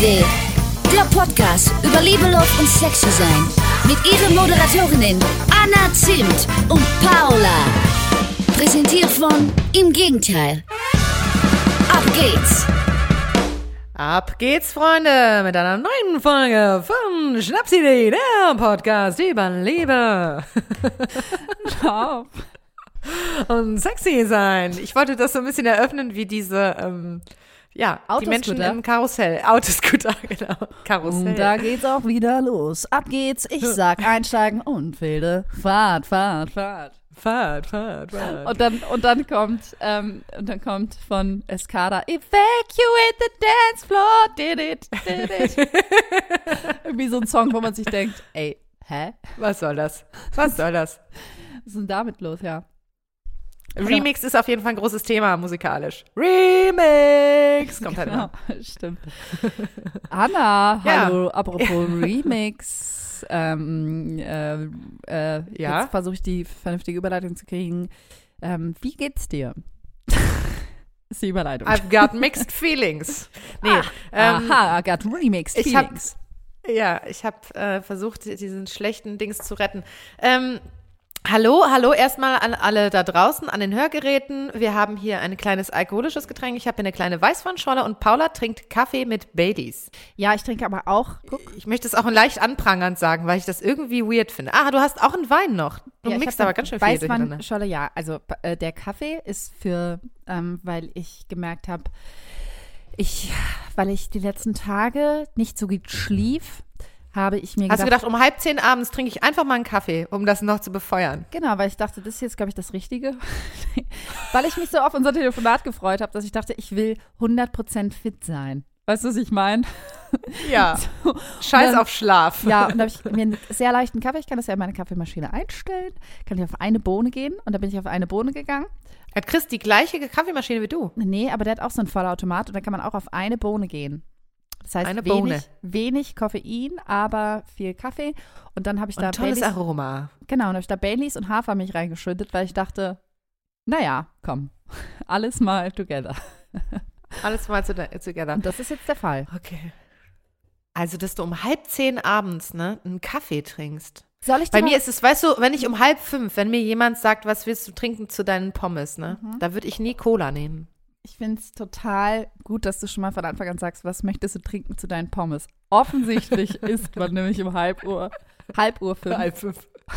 Schnapsidee. Der Podcast über Liebe, Love und Sexy sein. Mit ihren Moderatorinnen Anna Zimt und Paula. Präsentiert von Im Gegenteil. Ab geht's. Ab geht's, Freunde, mit einer neuen Folge von Schnapsidee, der Podcast über Liebe. Ciao. Und sexy sein. Ich wollte das so ein bisschen eröffnen, wie diese, die Menschen im Karussell. Autoscooter, genau. Karussell. Und da geht's auch wieder los. Ab geht's, ich sag einsteigen und Wilde Fahrt. Fahrt. Und dann kommt von Escada Evacuate the dance floor, did it. Irgendwie so ein Song, wo man sich denkt, ey, hä? Was soll das? Was ist denn damit los, ja? Remix ist auf jeden Fall ein großes Thema musikalisch. Remix! Kommt halt immer. Stimmt. Anna, Ja. hallo, apropos Remix. Jetzt versuche ich die vernünftige Überleitung zu kriegen. Wie geht's dir? Ist die Überleitung. I've got mixed feelings. Nee, I got remixed feelings. Ich habe versucht, diesen schlechten Dings zu retten. Hallo erstmal an alle da draußen, an den Hörgeräten. Wir haben hier ein kleines alkoholisches Getränk. Ich habe hier eine kleine Weißweinschorle und Paula trinkt Kaffee mit Baileys. Ja, ich trinke aber auch. Guck. Ich möchte es auch leicht anprangernd sagen, weil ich das irgendwie weird finde. Du hast auch einen Wein noch. Du mixt aber ganz schön viel durcheinander. Weißweinschorle, ja. Also der Kaffee ist weil ich gemerkt habe, weil ich die letzten Tage nicht so gut schlief, habe ich mir Hast du gedacht, um 9:30 abends trinke ich einfach mal einen Kaffee, um das noch zu befeuern? Genau, weil ich dachte, das ist jetzt, glaube ich, das Richtige. Weil ich mich so auf unser Telefonat gefreut habe, dass ich dachte, ich will 100% fit sein. Weißt du, was ich meine? Ja, so. Scheiß auf Schlaf. Ja, und da habe ich mir einen sehr leichten Kaffee, ich kann das ja in meine Kaffeemaschine einstellen, kann ich auf eine Bohne gehen und da bin ich auf eine Bohne gegangen. Hat Chris die gleiche Kaffeemaschine wie du? Nee, aber der hat auch so einen Vollautomat und da kann man auch auf eine Bohne gehen. Das heißt, wenig Koffein, aber viel Kaffee. Und dann habe ich da tolles Baileys, Aroma. Genau, und habe ich da Baileys und Hafermilch reingeschüttet, weil ich dachte, naja, komm, alles mal together. Alles mal together. Und das ist jetzt der Fall. Okay. Also, dass du um 9:30 abends, einen Kaffee trinkst. Soll ich Bei mir ist es, weißt du, wenn ich um 4:30, wenn mir jemand sagt, was willst du trinken zu deinen Pommes, da würde ich nie Cola nehmen. Ich finde es total gut, dass du schon mal von Anfang an sagst, was möchtest du trinken zu deinen Pommes? Offensichtlich isst man nämlich um 5:30. 4:30.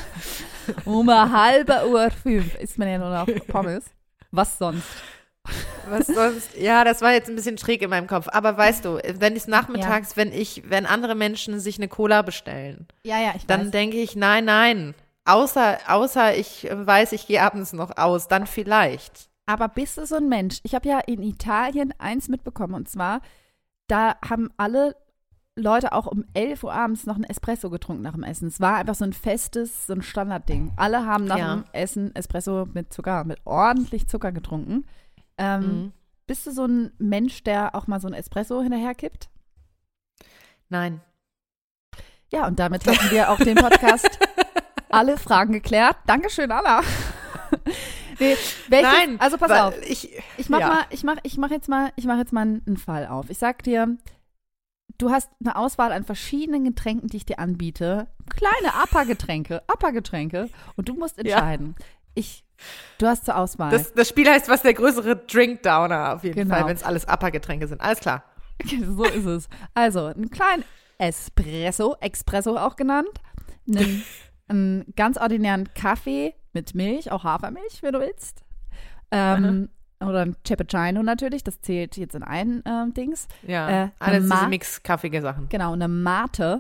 Um 4:30 isst man ja nur noch Pommes. Was sonst? Was sonst? Ja, das war jetzt ein bisschen schräg in meinem Kopf. Aber weißt du, wenn es nachmittags, wenn andere Menschen sich eine Cola bestellen, dann denke ich, nein. Außer ich weiß, ich gehe abends noch aus, dann vielleicht. Aber bist du so ein Mensch? Ich habe ja in Italien eins mitbekommen und zwar, da haben alle Leute auch um 11 Uhr abends noch einen Espresso getrunken nach dem Essen. Es war einfach so ein Standardding. Alle haben nach dem Essen Espresso mit ordentlich Zucker getrunken. Bist du so ein Mensch, der auch mal so ein Espresso hinterherkippt? Nein. Ja, und damit haben wir auch den Podcast alle Fragen geklärt. Dankeschön, Anna. Nee, Nein, also pass auf. Ich mach jetzt mal einen Fall auf. Ich sag dir, du hast eine Auswahl an verschiedenen Getränken, die ich dir anbiete. Kleine Upper-Getränke. Und du musst entscheiden. Du hast zur Auswahl. Das Spiel heißt, was der größere Drink-Downer auf jeden Fall, wenn es alles Upper-Getränke sind. Alles klar. Okay, so ist es. Also, einen kleinen Espresso auch genannt. Einen ganz ordinären Kaffee mit Milch, auch Hafermilch, wenn du willst. Oder ein Cappuccino natürlich, das zählt jetzt in ein Dings. Ja, alles diese mix-kaffige Sachen. Genau, eine Mate,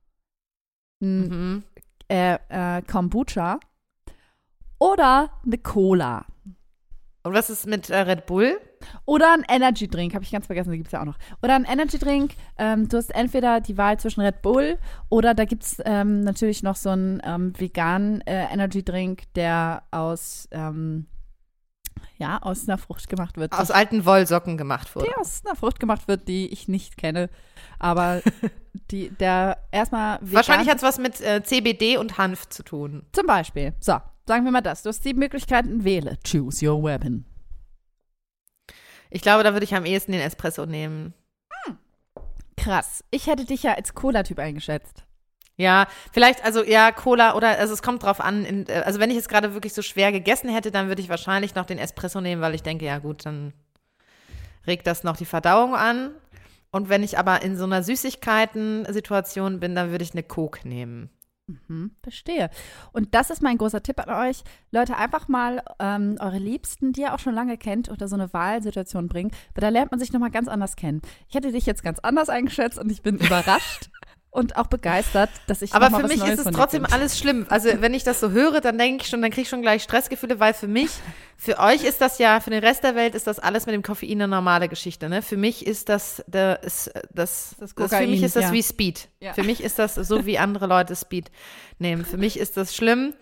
Kombucha oder eine Cola. Und was ist mit Red Bull? Oder ein Energy Drink, habe ich ganz vergessen, die gibt es ja auch noch. Oder ein Energy Drink, du hast entweder die Wahl zwischen Red Bull oder da gibt es natürlich noch so einen veganen Energy Drink, der aus einer Frucht gemacht wird. Aus alten Wollsocken gemacht wurde. Der aus einer Frucht gemacht wird, die ich nicht kenne, aber der erstmal vegan. Wahrscheinlich hat es was mit CBD und Hanf zu tun. Zum Beispiel. So, sagen wir mal das. Du hast 7 Möglichkeiten, wähle. Choose your weapon. Ich glaube, da würde ich am ehesten den Espresso nehmen. Krass. Ich hätte dich ja als Cola-Typ eingeschätzt. Ja, vielleicht, also ja, Cola oder, also es kommt drauf an, also wenn ich es gerade wirklich so schwer gegessen hätte, dann würde ich wahrscheinlich noch den Espresso nehmen, weil ich denke, ja gut, dann regt das noch die Verdauung an. Und wenn ich aber in so einer Süßigkeiten-Situation bin, dann würde ich eine Coke nehmen. Verstehe. Und das ist mein großer Tipp an euch. Leute, einfach mal eure Liebsten, die ihr auch schon lange kennt, unter so eine Wahlsituation bringen, weil da lernt man sich nochmal ganz anders kennen. Ich hätte dich jetzt ganz anders eingeschätzt und ich bin überrascht. Und auch begeistert, dass ich aber für mich ist es trotzdem alles schlimm. Also wenn ich das so höre, dann denke ich schon, dann kriege ich schon gleich Stressgefühle, weil für euch ist das ja, für den Rest der Welt ist das alles mit dem Koffein eine normale Geschichte. Ne? Für mich ist das Kokain, für mich ist das wie Speed. Ja. Für mich ist das so, wie andere Leute Speed nehmen. Für mich ist das schlimm.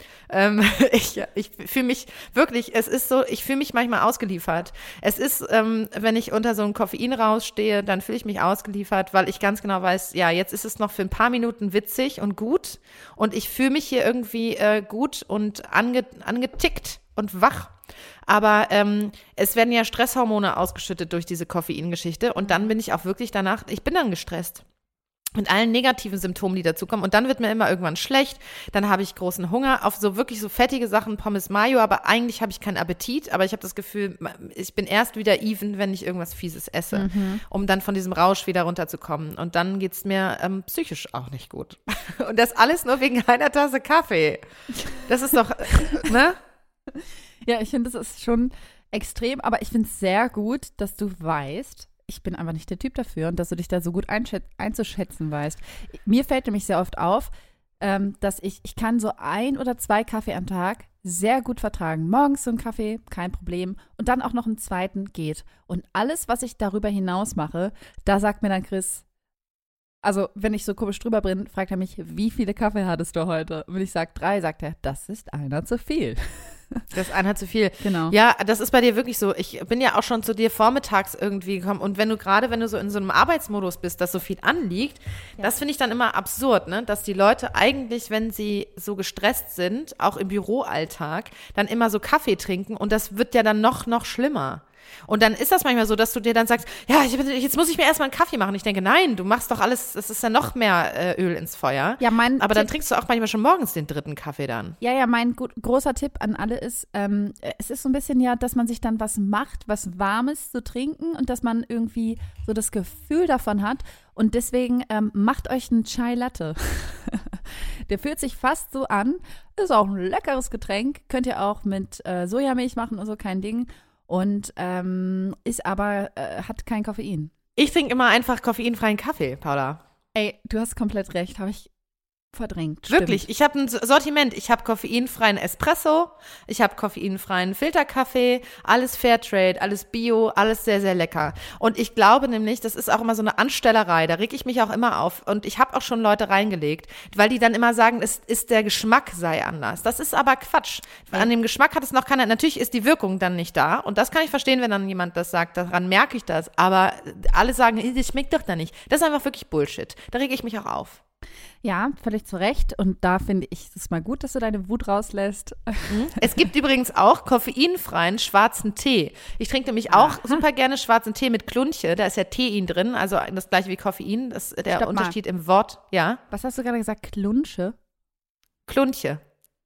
Ich fühle mich wirklich, es ist so, ich fühle mich manchmal ausgeliefert. Es ist, wenn ich unter so einem Koffein rausstehe, dann fühle ich mich ausgeliefert, weil ich ganz genau weiß, ja, jetzt ist es noch für ein paar Minuten witzig und gut und ich fühle mich hier irgendwie gut und angetickt und wach. Aber es werden ja Stresshormone ausgeschüttet durch diese Koffeingeschichte und dann bin ich auch wirklich danach, ich bin dann gestresst. Mit allen negativen Symptomen, die dazukommen. Und dann wird mir immer irgendwann schlecht. Dann habe ich großen Hunger auf so wirklich so fettige Sachen, Pommes Mayo. Aber eigentlich habe ich keinen Appetit. Aber ich habe das Gefühl, ich bin erst wieder even, wenn ich irgendwas Fieses esse, um dann von diesem Rausch wieder runterzukommen. Und dann geht's mir psychisch auch nicht gut. Und das alles nur wegen einer Tasse Kaffee. Das ist doch, ne? Ja, ich finde, das ist schon extrem. Aber ich finde es sehr gut, dass du weißt, ich bin einfach nicht der Typ dafür und dass du dich da so gut einzuschätzen weißt. Mir fällt nämlich sehr oft auf, dass ich kann so 1 oder 2 Kaffee am Tag sehr gut vertragen. Morgens so einen Kaffee, kein Problem. Und dann auch noch einen zweiten geht. Und alles, was ich darüber hinaus mache, da sagt mir dann Chris, also wenn ich so komisch drüber bin, fragt er mich, wie viele Kaffee hattest du heute? Und wenn ich sage 3, sagt er, das ist einer zu viel. Das ist einer zu viel. Genau. Ja, das ist bei dir wirklich so. Ich bin ja auch schon zu dir vormittags irgendwie gekommen und wenn du so in so einem Arbeitsmodus bist, dass so viel anliegt, das finde ich dann immer absurd, ne? Dass die Leute eigentlich, wenn sie so gestresst sind, auch im Büroalltag, dann immer so Kaffee trinken und das wird ja dann noch schlimmer. Und dann ist das manchmal so, dass du dir dann sagst, ja, jetzt muss ich mir erstmal einen Kaffee machen. Ich denke, nein, du machst doch alles, das ist ja noch mehr Öl ins Feuer. Ja, aber dann trinkst du auch manchmal schon morgens den 3. Kaffee dann. Ja, mein großer Tipp an alle ist, es ist so ein bisschen ja, dass man sich dann was macht, was Warmes zu trinken und dass man irgendwie so das Gefühl davon hat. Und deswegen macht euch einen Chai Latte. Der fühlt sich fast so an, ist auch ein leckeres Getränk, könnt ihr auch mit Sojamilch machen und so, kein Ding. Und ist aber, hat kein Koffein. Ich trinke immer einfach koffeinfreien Kaffee, Paula. Ey, du hast komplett recht, habe ich verdrängt. Wirklich, stimmt. ich habe ein Sortiment. Ich habe koffeinfreien Espresso, ich habe koffeinfreien Filterkaffee, alles Fairtrade, alles Bio, alles sehr, sehr lecker. Und ich glaube nämlich, das ist auch immer so eine Anstellerei, da reg ich mich auch immer auf. Und ich habe auch schon Leute reingelegt, weil die dann immer sagen, der Geschmack sei anders. Das ist aber Quatsch. An dem Geschmack hat es noch keiner, natürlich ist die Wirkung dann nicht da. Und das kann ich verstehen, wenn dann jemand das sagt, daran merke ich das. Aber alle sagen, das schmeckt doch da nicht. Das ist einfach wirklich Bullshit. Da rege ich mich auch auf. Ja, völlig zu Recht. Und da finde ich es mal gut, dass du deine Wut rauslässt. Es gibt übrigens auch koffeinfreien schwarzen Tee. Ich trinke nämlich auch super gerne schwarzen Tee mit Klunche. Da ist ja Tein drin, also das gleiche wie Koffein. Das ist der Unterschied im Wort. Ja. Was hast du gerade gesagt? Klunche? Klunche.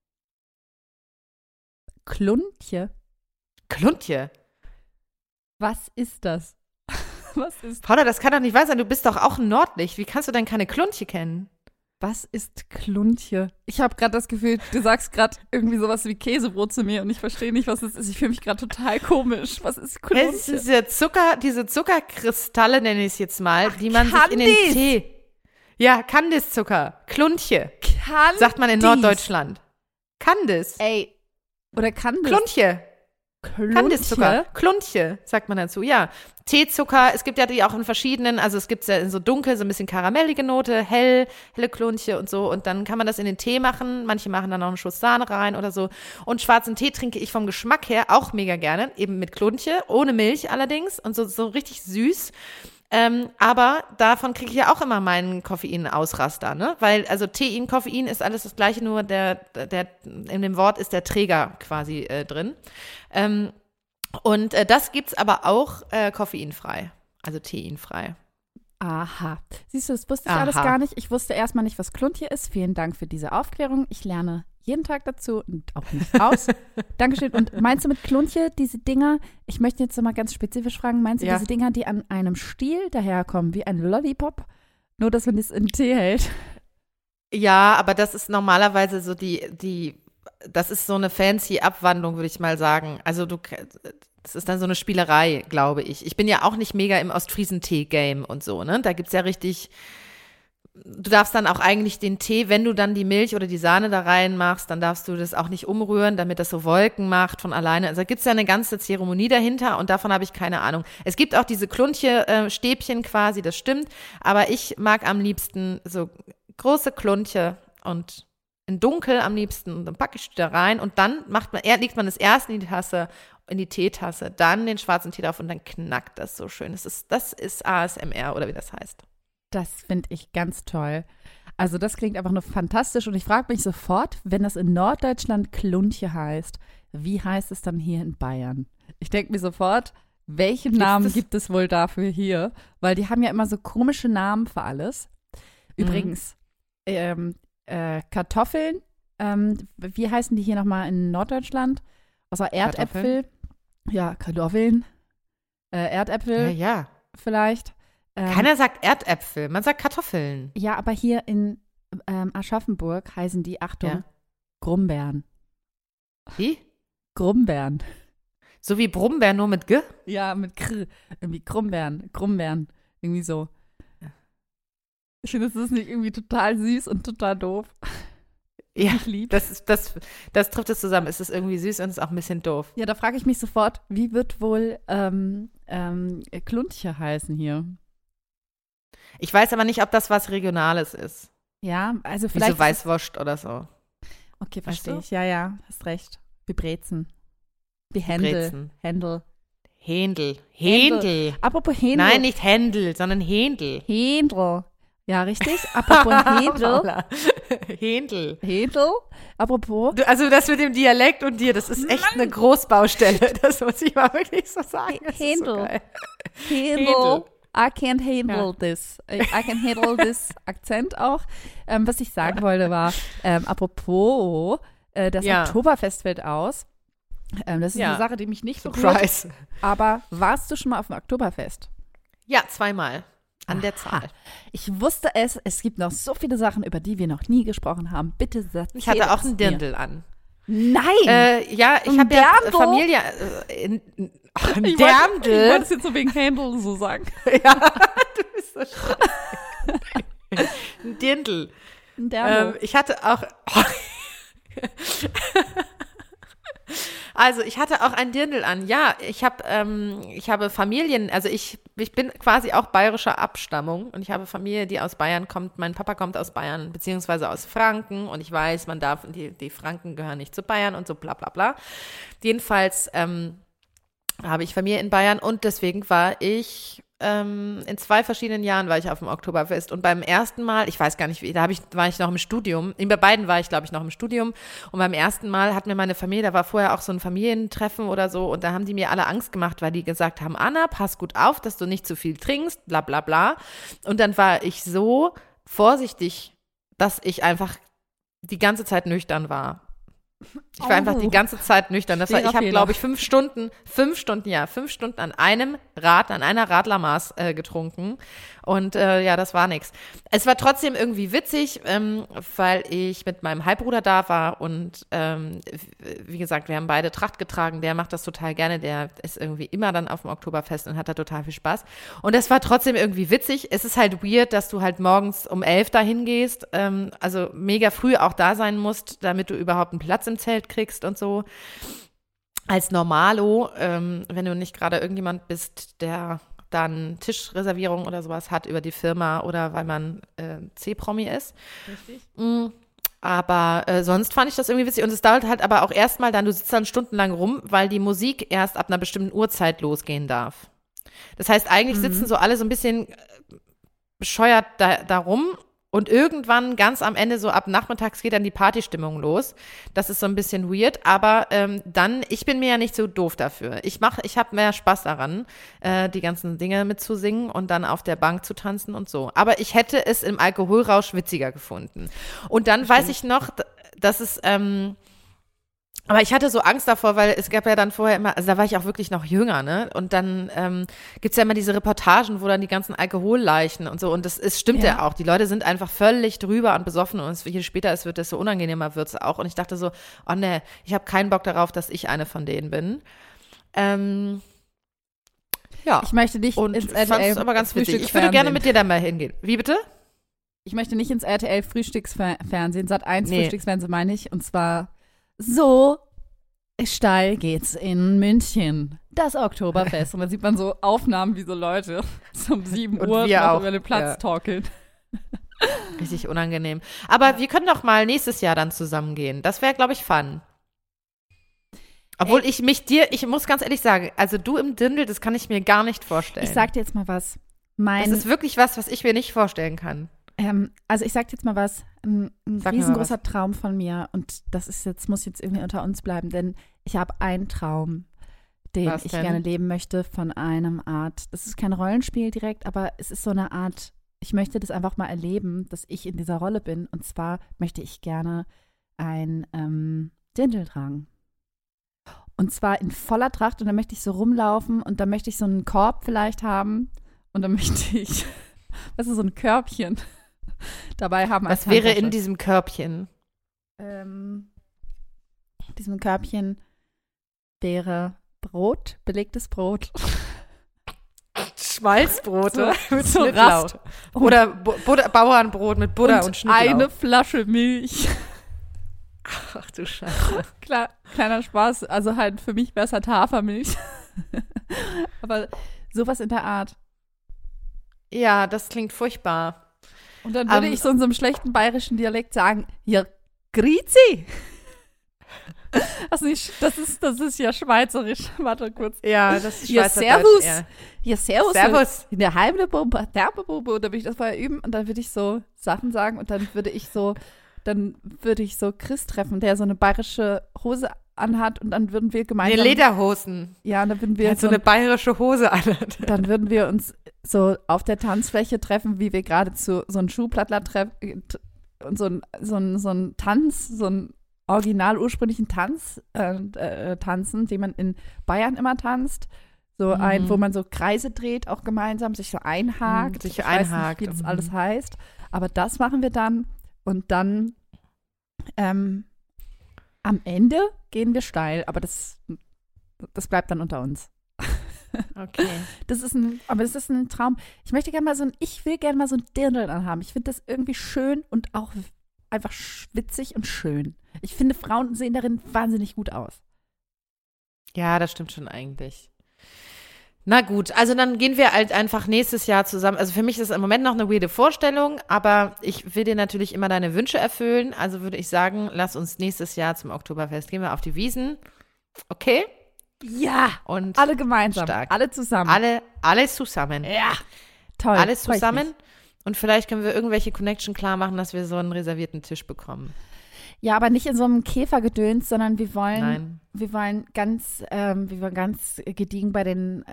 Klunche? Klunche. Was ist das? Was ist? Paula, das kann doch nicht wahr sein. Du bist doch auch ein Nordlicht. Wie kannst du denn keine Klunche kennen? Was ist Klunche? Ich habe gerade das Gefühl, du sagst gerade irgendwie sowas wie Käsebrot zu mir und ich verstehe nicht, was das ist. Ich fühle mich gerade total komisch. Was ist Klunche? Es ist diese Zuckerkristalle, nenne ich es jetzt mal, die man sich in den Tee. Ja, Kandiszucker. Klunche. Sagt man in Norddeutschland. Kandis. Ey. Oder Kandis. Klunche. Kandiszucker. Klunche, sagt man dazu, ja. Teezucker, es gibt ja die auch in verschiedenen, also es gibt ja in so dunkel, so ein bisschen karamellige Note, helle Klunche und so und dann kann man das in den Tee machen, manche machen dann noch einen Schuss Sahne rein oder so und schwarzen Tee trinke ich vom Geschmack her auch mega gerne, eben mit Klunche, ohne Milch allerdings und so richtig süß. Aber davon kriege ich ja auch immer meinen Koffeinausraster, ne? Weil, also Tein, Koffein ist alles das Gleiche, nur der in dem Wort ist der Träger quasi drin. Und das gibt's aber auch koffeinfrei, also teinfrei. Aha. Siehst du, das wusste ich alles gar nicht. Ich wusste erstmal nicht, was Kluntje ist. Vielen Dank für diese Aufklärung. Ich lerne jeden Tag dazu und auch nicht aus. Dankeschön. Und meinst du mit Kluntje diese Dinger, ich möchte jetzt mal ganz spezifisch fragen, meinst du diese Dinger, die an einem Stiel daherkommen, wie ein Lollipop, nur dass man das in Tee hält? Ja, aber das ist normalerweise so das ist so eine fancy Abwandlung, würde ich mal sagen. Also das ist dann so eine Spielerei, glaube ich. Ich bin ja auch nicht mega im Ostfriesentee-Game und so, ne? Da gibt's ja richtig, du darfst dann auch eigentlich den Tee, wenn du dann die Milch oder die Sahne da reinmachst, dann darfst du das auch nicht umrühren, damit das so Wolken macht von alleine. Also da gibt's ja eine ganze Zeremonie dahinter und davon habe ich keine Ahnung. Es gibt auch diese Kluntje-Stäbchen quasi, das stimmt, aber ich mag am liebsten so große Kluntje und in Dunkel am liebsten und dann packe ich die da rein und dann legt man das erst in die Teetasse, dann den schwarzen Tee drauf und dann knackt das so schön. Das ist ASMR oder wie das heißt. Das finde ich ganz toll. Also das klingt einfach nur fantastisch und ich frage mich sofort, wenn das in Norddeutschland Kluntje heißt, wie heißt es dann hier in Bayern? Ich denke mir sofort, welchen Namen gibt es wohl dafür hier? Weil die haben ja immer so komische Namen für alles. Übrigens, Kartoffeln, wie heißen die hier nochmal in Norddeutschland? Außer Erdäpfel. Ja, Kartoffeln. Erdäpfel. Ja. Vielleicht. Keiner sagt Erdäpfel, man sagt Kartoffeln. Ja, aber hier in Aschaffenburg heißen die, Achtung, Grumbeeren. Wie? Grumbeeren. So wie Brumbeeren, nur mit G? Ja, mit Kr. Irgendwie Grumbeeren. Irgendwie so. Ich finde, das ist nicht irgendwie total süß und total doof. Ja, das trifft es zusammen. Es ist irgendwie süß und es ist auch ein bisschen doof. Ja, da frage ich mich sofort, wie wird wohl Kluntje heißen hier? Ich weiß aber nicht, ob das was Regionales ist. Ja, also vielleicht. Wie so Weißwurst oder so. Okay, verstehe ich. Ja, hast recht. Wie Brezen. Wie Händel. Händel. Apropos Händel. Nein, nicht Händel, sondern Händel. Händel. Ja, richtig. Apropos Händel. Händel. Apropos. Also das mit dem Dialekt und dir, das ist echt eine Großbaustelle. Das muss ich mal wirklich so sagen. Händel. Händel. I can't handle this. I can handle this Akzent auch. Was ich sagen wollte war, apropos, das Oktoberfest fällt aus. Das ist eine Sache, die mich nicht berührt. Aber warst du schon mal auf dem Oktoberfest? Ja, 2-mal. An der Zahl. Ich wusste es. Es gibt noch so viele Sachen, über die wir noch nie gesprochen haben. Bitte erzähl Ich hatte auch einen Dirndl an. Nein! Ja, ich habe ja Familie. Ein Dirndl? Ich wollte es jetzt so wegen Händel so sagen. Ja, du bist so schrecklich. Ein Dirndl. Ein Dirndl. Ich hatte auch. Also, ich hatte auch ein Dirndl an. Ja, ich habe Familien, also ich bin quasi auch bayerischer Abstammung und ich habe Familie, die aus Bayern kommt. Mein Papa kommt aus Bayern, beziehungsweise aus Franken und ich weiß, die Franken gehören nicht zu Bayern und so bla bla bla. Jedenfalls habe ich Familie in Bayern und deswegen war ich in 2 verschiedenen Jahren war ich auf dem Oktoberfest und beim ersten Mal, ich weiß gar nicht wie, war ich noch im Studium, bei beiden war ich glaube ich noch im Studium und beim ersten Mal hat mir meine Familie, da war vorher auch so ein Familientreffen oder so und da haben die mir alle Angst gemacht, weil die gesagt haben, Anna, pass gut auf, dass du nicht zu viel trinkst, bla bla bla und dann war ich so vorsichtig, dass ich einfach die ganze Zeit nüchtern war. Ich war einfach die ganze Zeit nüchtern. Ich habe, glaube ich, 5 Stunden an einer Radlermaß getrunken. Und das war nix. Es war trotzdem irgendwie witzig, weil ich mit meinem Halbbruder da war und wie gesagt, wir haben beide Tracht getragen. Der macht das total gerne. Der ist irgendwie immer dann auf dem Oktoberfest und hat da total viel Spaß. Und es war trotzdem irgendwie witzig. Es ist halt weird, dass du halt morgens um 11 da hingehst, also mega früh auch da sein musst, damit du überhaupt einen Platz im Zelt kriegst und so. Als Normalo, wenn du nicht gerade irgendjemand bist, der dann Tischreservierung oder sowas hat über die Firma oder weil man C-Promi ist. Richtig. Aber sonst fand ich das irgendwie witzig. Und es dauert halt aber auch erstmal dann, du sitzt dann stundenlang rum, weil die Musik erst ab einer bestimmten Uhrzeit losgehen darf. Das heißt, eigentlich sitzen so alle so ein bisschen bescheuert da rum Und irgendwann, ganz am Ende, so ab nachmittags, geht dann die Partystimmung los. Das ist so ein bisschen weird, aber ich bin mir ja nicht so doof dafür. Ich habe mehr Spaß daran, die ganzen Dinge mitzusingen und dann auf der Bank zu tanzen und so. Aber ich hätte es im Alkoholrausch witziger gefunden. Und dann weiß ich noch, dass es aber ich hatte so Angst davor, weil es gab ja dann vorher immer, also da war ich auch wirklich noch jünger, ne? Und dann gibt's ja immer diese Reportagen, wo dann die ganzen Alkoholleichen und so, und es stimmt ja auch. Die Leute sind einfach völlig drüber und besoffen, und je später es wird, desto unangenehmer wird's auch. Und ich dachte so, oh ne, ich habe keinen Bock darauf, dass ich eine von denen bin. Ja. Ich möchte nicht ins RTL. Fand es aber ganz witzig. Ich würde gerne mit dir da mal hingehen. Wie bitte? Ich möchte nicht ins RTL Frühstücksfernsehen, Sat.1 Frühstücksfernsehen meine ich, und zwar so steil geht's in München. Das Oktoberfest. Und dann sieht man so Aufnahmen, wie so Leute um 7 Uhr noch über den Platz torkeln. Richtig unangenehm. Aber wir können doch mal nächstes Jahr dann zusammen gehen. Das wäre, glaube ich, fun. Obwohl ich muss ganz ehrlich sagen, also du im Dirndl, das kann ich mir gar nicht vorstellen. Ich sag dir jetzt mal was. Das ist wirklich was ich mir nicht vorstellen kann. Also ich sag dir jetzt mal was, ein riesengroßer Traum von mir, und muss jetzt irgendwie unter uns bleiben, denn ich habe einen Traum, den ich gerne leben möchte, von einem Art, das ist kein Rollenspiel direkt, aber es ist so eine Art, ich möchte das einfach mal erleben, dass ich in dieser Rolle bin, und zwar möchte ich gerne ein Dirndl tragen. Und zwar in voller Tracht, und dann möchte ich so rumlaufen, und dann möchte ich so einen Korb vielleicht haben, und dann möchte ich, so ein Körbchen dabei haben. Was wäre in diesem Körbchen? Diesem Körbchen wäre Brot, belegtes Brot. Schmalzbrote mit Rast. Oder Bauernbrot mit Butter und Schnittlauch. Eine Flasche Milch. Ach du Scheiße. Klar, kleiner Spaß. Also halt für mich wäre es halt Hafermilch. Aber sowas in der Art. Ja, das klingt furchtbar. Und dann würde ich so in so einem schlechten bayerischen Dialekt sagen, ja, grüezi. Das ist ja schweizerisch. Warte kurz. Ja, das ist Schweizerdeutsch. Ja, servus. Ja, servus. In der Heimle Bombe, da würde ich das vorher üben, und dann würde ich so Sachen sagen, und dann würde ich so Chris treffen, der so eine bayerische Hose anhat, und dann würden wir gemeinsam. Die Lederhosen. Ja, und dann würden wir so eine bayerische Hose anhat. Dann würden wir uns so auf der Tanzfläche treffen, wie wir gerade zu so einem Schuhplattler treffen und so ein Tanz, so einen original ursprünglichen Tanz tanzen, den man in Bayern immer tanzt. So ein, wo man so Kreise dreht, auch gemeinsam, sich so einhakt. Ich weiß nicht, wie das alles heißt. Aber das machen wir dann. Und dann am Ende gehen wir steil. Aber das bleibt dann unter uns. Okay. Das ist ein Traum. Ich will gerne mal so ein Dirndl anhaben. Ich finde das irgendwie schön und auch einfach schwitzig und schön. Ich finde, Frauen sehen darin wahnsinnig gut aus. Ja, das stimmt schon eigentlich. Na gut, also dann gehen wir halt einfach nächstes Jahr zusammen. Also für mich ist das im Moment noch eine weirde Vorstellung, aber ich will dir natürlich immer deine Wünsche erfüllen. Also würde ich sagen, lass uns nächstes Jahr zum Oktoberfest gehen wir auf die Wiesn. Okay? Ja, und alle gemeinsam, stark. alle zusammen. Alle zusammen. Ja, toll. Alles zusammen, und vielleicht können wir irgendwelche Connection klar machen, dass wir so einen reservierten Tisch bekommen. Ja, aber nicht in so einem Käfergedöns, sondern wir wollen ganz gediegen bei den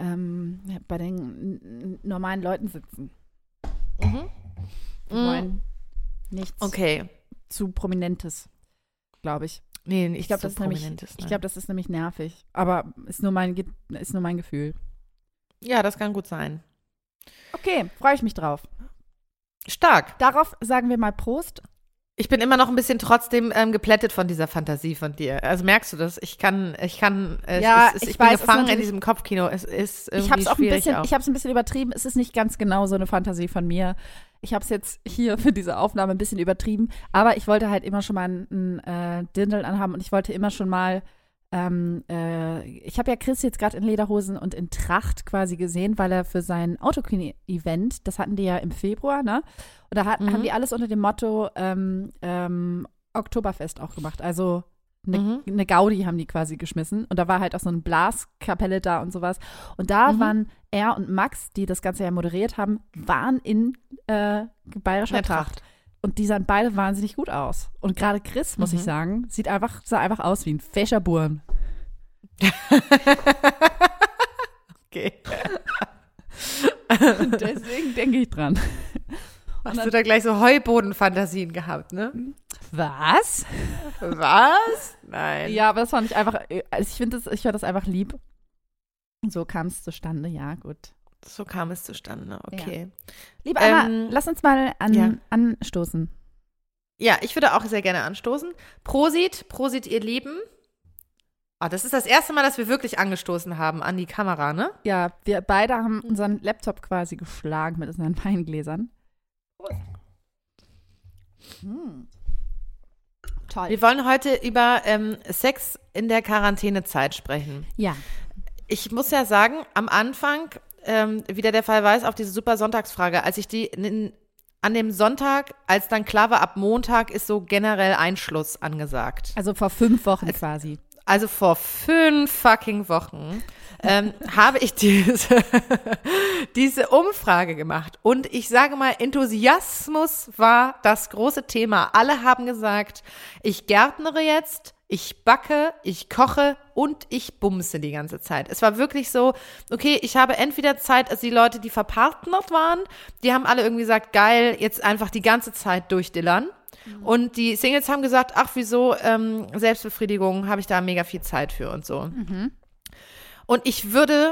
normalen Leuten sitzen. Wir wollen nichts zu Prominentes, glaube ich. Nee, ich glaube, das ist nämlich nervig. Aber ist nur mein Gefühl. Ja, das kann gut sein. Okay, freue ich mich drauf. Stark. Darauf sagen wir mal Prost. Ich bin immer noch ein bisschen trotzdem geplättet von dieser Fantasie von dir. Also merkst du das? Ich bin gefangen in diesem Kopfkino. Es ist irgendwie schwierig auch. Ich habe es ein bisschen übertrieben. Es ist nicht ganz genau so eine Fantasie von mir. Ich habe es jetzt hier für diese Aufnahme ein bisschen übertrieben. Aber ich wollte halt immer schon mal ein Dirndl anhaben, und ich wollte immer schon mal ich habe ja Chris jetzt gerade in Lederhosen und in Tracht quasi gesehen, weil er für sein Autoqueen-Event, das hatten die ja im Februar, ne? Und da haben die alles unter dem Motto Oktoberfest auch gemacht. Also eine Gaudi haben die quasi geschmissen. Und da war halt auch so eine Blaskapelle da und sowas. Und da waren er und Max, die das Ganze ja moderiert haben, waren in bayerischer Tracht. Und die sahen beide wahnsinnig gut aus. Und gerade Chris, muss ich sagen, sah einfach aus wie ein fescher Burm. Okay. Deswegen denke ich dran. Hast du da gleich so Heubodenfantasien gehabt, ne? Was? Was? Nein. Ja, aber das fand ich einfach, also ich fand das einfach lieb. So kam es zustande, ja, gut. So kam es zustande, okay. Ja. Liebe Anna, lass uns mal anstoßen. Ja, ich würde auch sehr gerne anstoßen. Prosit, ihr Lieben. Das ist das erste Mal, dass wir wirklich angestoßen haben an die Kamera, ne? Ja, wir beide haben unseren Laptop quasi geschlagen mit unseren Weingläsern. Toll. Wir wollen heute über Sex in der Quarantänezeit sprechen. Ja. Ich muss ja sagen, am Anfang, wie der Fall war, auf diese super Sonntagsfrage, als ich die an dem Sonntag, als dann klar war, ab Montag ist so generell Einschluss angesagt. Also vor 5 Wochen quasi. Also vor 5 fucking Wochen habe ich diese Umfrage gemacht. Und ich sage mal, Enthusiasmus war das große Thema. Alle haben gesagt, ich gärtnere jetzt, ich backe, ich koche und ich bumse die ganze Zeit. Es war wirklich so, okay, ich habe entweder Zeit, also die Leute, die verpartnert waren, die haben alle irgendwie gesagt, geil, jetzt einfach die ganze Zeit durchdillern. Und die Singles haben gesagt, ach wieso, Selbstbefriedigung, habe ich da mega viel Zeit für und so. Und ich würde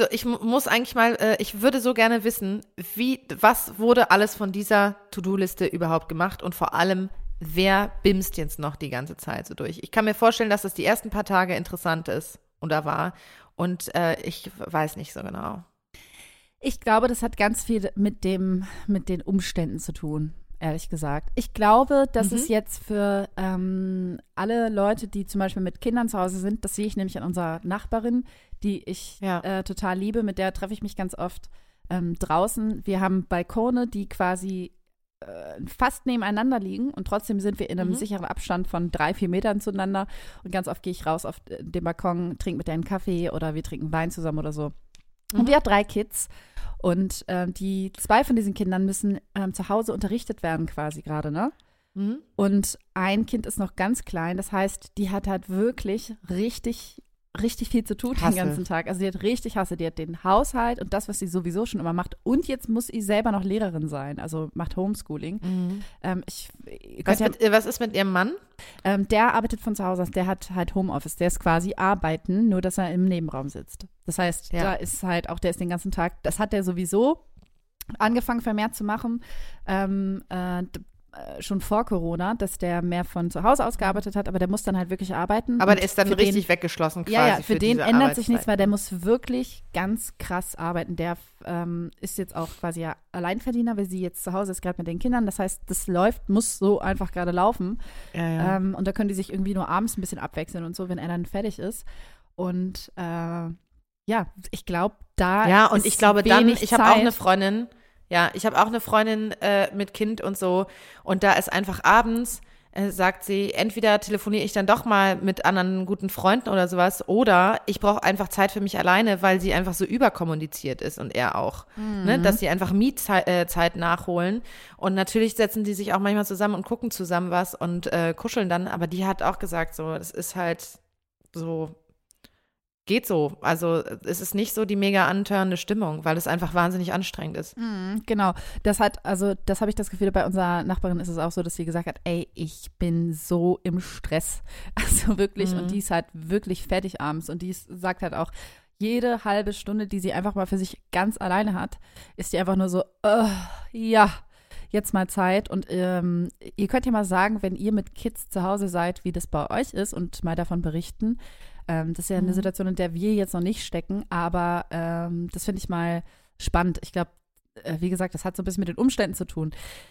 so gerne wissen, was wurde alles von dieser To-Do-Liste überhaupt gemacht und vor allem, wer bimst jetzt noch die ganze Zeit so durch? Ich kann mir vorstellen, dass das die ersten paar Tage interessant ist oder war und ich weiß nicht so genau. Ich glaube, das hat ganz viel mit den Umständen zu tun. Ehrlich gesagt. Ich glaube, dass es jetzt für alle Leute, die zum Beispiel mit Kindern zu Hause sind, das sehe ich nämlich an unserer Nachbarin, die ich total liebe, mit der treffe ich mich ganz oft draußen. Wir haben Balkone, die quasi fast nebeneinander liegen und trotzdem sind wir in einem sicheren Abstand von 3-4 Metern zueinander und ganz oft gehe ich raus auf den Balkon, trinke mit der einen Kaffee oder wir trinken Wein zusammen oder so. Und die hat 3 Kids und die 2 von diesen Kindern müssen zu Hause unterrichtet werden quasi gerade, ne? Und ein Kind ist noch ganz klein, das heißt, die hat halt wirklich richtig viel zu tun den ganzen Tag. Also die hat richtig Hasse, die hat den Haushalt und das, was sie sowieso schon immer macht und jetzt muss sie selber noch Lehrerin sein, also macht Homeschooling. Was ist mit ihrem Mann? Der arbeitet von zu Hause aus, der hat halt Homeoffice, der ist quasi arbeiten, nur dass er im Nebenraum sitzt. Das heißt, da ist halt auch, der ist den ganzen Tag, das hat der sowieso angefangen vermehrt zu machen, schon vor Corona, dass der mehr von zu Hause aus gearbeitet hat, aber der muss dann halt wirklich arbeiten. Aber der ist dann richtig weggeschlossen quasi. Ja, für den ändert sich nichts, weil der muss wirklich ganz krass arbeiten. Der ist jetzt auch quasi Alleinverdiener, weil sie jetzt zu Hause ist, gerade mit den Kindern. Das heißt, das muss so einfach gerade laufen. Ja. Und da können die sich irgendwie nur abends ein bisschen abwechseln und so, wenn er dann fertig ist. Und ich glaube, ich habe auch eine Freundin. Ja, ich habe auch eine Freundin mit Kind und so und da ist einfach abends, sagt sie, entweder telefoniere ich dann doch mal mit anderen guten Freunden oder sowas oder ich brauche einfach Zeit für mich alleine, weil sie einfach so überkommuniziert ist und er auch, ne, dass sie einfach Mietzeit nachholen und natürlich setzen die sich auch manchmal zusammen und gucken zusammen was und kuscheln dann, aber die hat auch gesagt so, das ist halt so, geht so. Also es ist nicht so die mega antörnende Stimmung, weil es einfach wahnsinnig anstrengend ist. Genau. Das habe ich das Gefühl, bei unserer Nachbarin ist es auch so, dass sie gesagt hat, ey, ich bin so im Stress. Also wirklich, und die ist halt wirklich fertig abends und die sagt halt auch, jede halbe Stunde, die sie einfach mal für sich ganz alleine hat, ist die einfach nur so, jetzt mal Zeit und ihr könnt ja mal sagen, wenn ihr mit Kids zu Hause seid, wie das bei euch ist und mal davon berichten. Das ist ja eine Situation, in der wir jetzt noch nicht stecken, aber das finde ich mal spannend. Ich glaube, wie gesagt, das hat so ein bisschen mit den Umständen zu tun.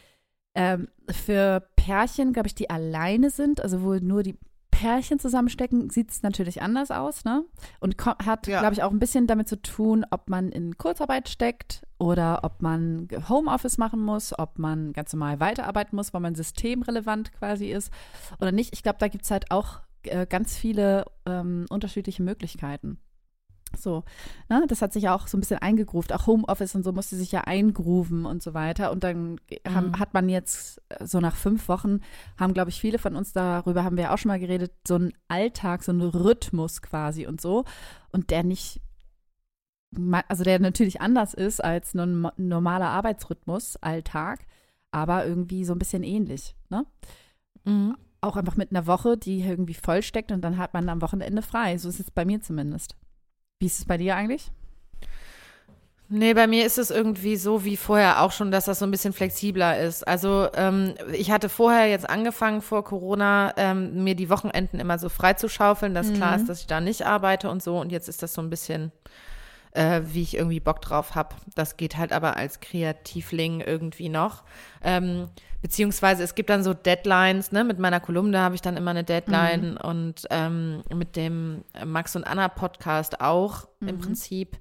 Für Pärchen, glaube ich, die alleine sind, also wo nur die Pärchen zusammenstecken, sieht es natürlich anders aus, ne? Und hat, glaube ich, auch ein bisschen damit zu tun, ob man in Kurzarbeit steckt oder ob man Homeoffice machen muss, ob man ganz normal weiterarbeiten muss, weil man systemrelevant quasi ist oder nicht. Ich glaube, da gibt es halt auch ganz viele unterschiedliche Möglichkeiten. So, ne? Das hat sich ja auch so ein bisschen eingegroovt. Auch Homeoffice und so musste sich ja eingrooven und so weiter. Und dann hat man jetzt so nach 5 Wochen, haben, glaube ich, viele von uns, darüber haben wir auch schon mal geredet, so einen Alltag, so einen Rhythmus quasi und so. Und der nicht, also der natürlich anders ist als ein normaler Arbeitsrhythmus, Alltag, aber irgendwie so ein bisschen ähnlich, ne? Mhm. Auch einfach mit einer Woche, die irgendwie vollsteckt und dann hat man am Wochenende frei. So ist es bei mir zumindest. Wie ist es bei dir eigentlich? Nee, bei mir ist es irgendwie so wie vorher auch schon, dass das so ein bisschen flexibler ist. Also ich hatte vorher jetzt angefangen vor Corona, mir die Wochenenden immer so freizuschaufeln, dass klar ist, dass ich da nicht arbeite und so. Und jetzt ist das so ein bisschen, wie ich irgendwie Bock drauf habe. Das geht halt aber als Kreativling irgendwie noch. Beziehungsweise es gibt dann so Deadlines, ne? Mit meiner Kolumne habe ich dann immer eine Deadline und mit dem Max und Anna Podcast auch im Prinzip.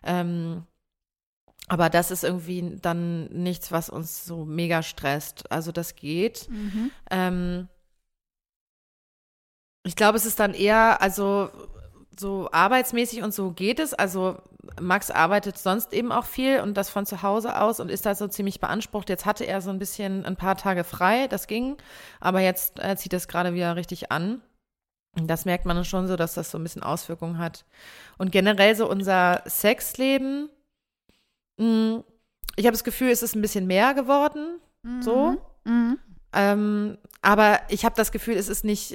Aber das ist irgendwie dann nichts, was uns so mega stresst. Also das geht. Ich glaube, es ist dann eher, also so arbeitsmäßig und so geht es. Also Max arbeitet sonst eben auch viel und das von zu Hause aus und ist da so ziemlich beansprucht. Jetzt hatte er so ein paar Tage frei, das ging. Aber jetzt zieht es gerade wieder richtig an. Und das merkt man schon so, dass das so ein bisschen Auswirkungen hat. Und generell so unser Sexleben, ich habe das Gefühl, es ist ein bisschen mehr geworden, so. Aber ich habe das Gefühl, es ist nicht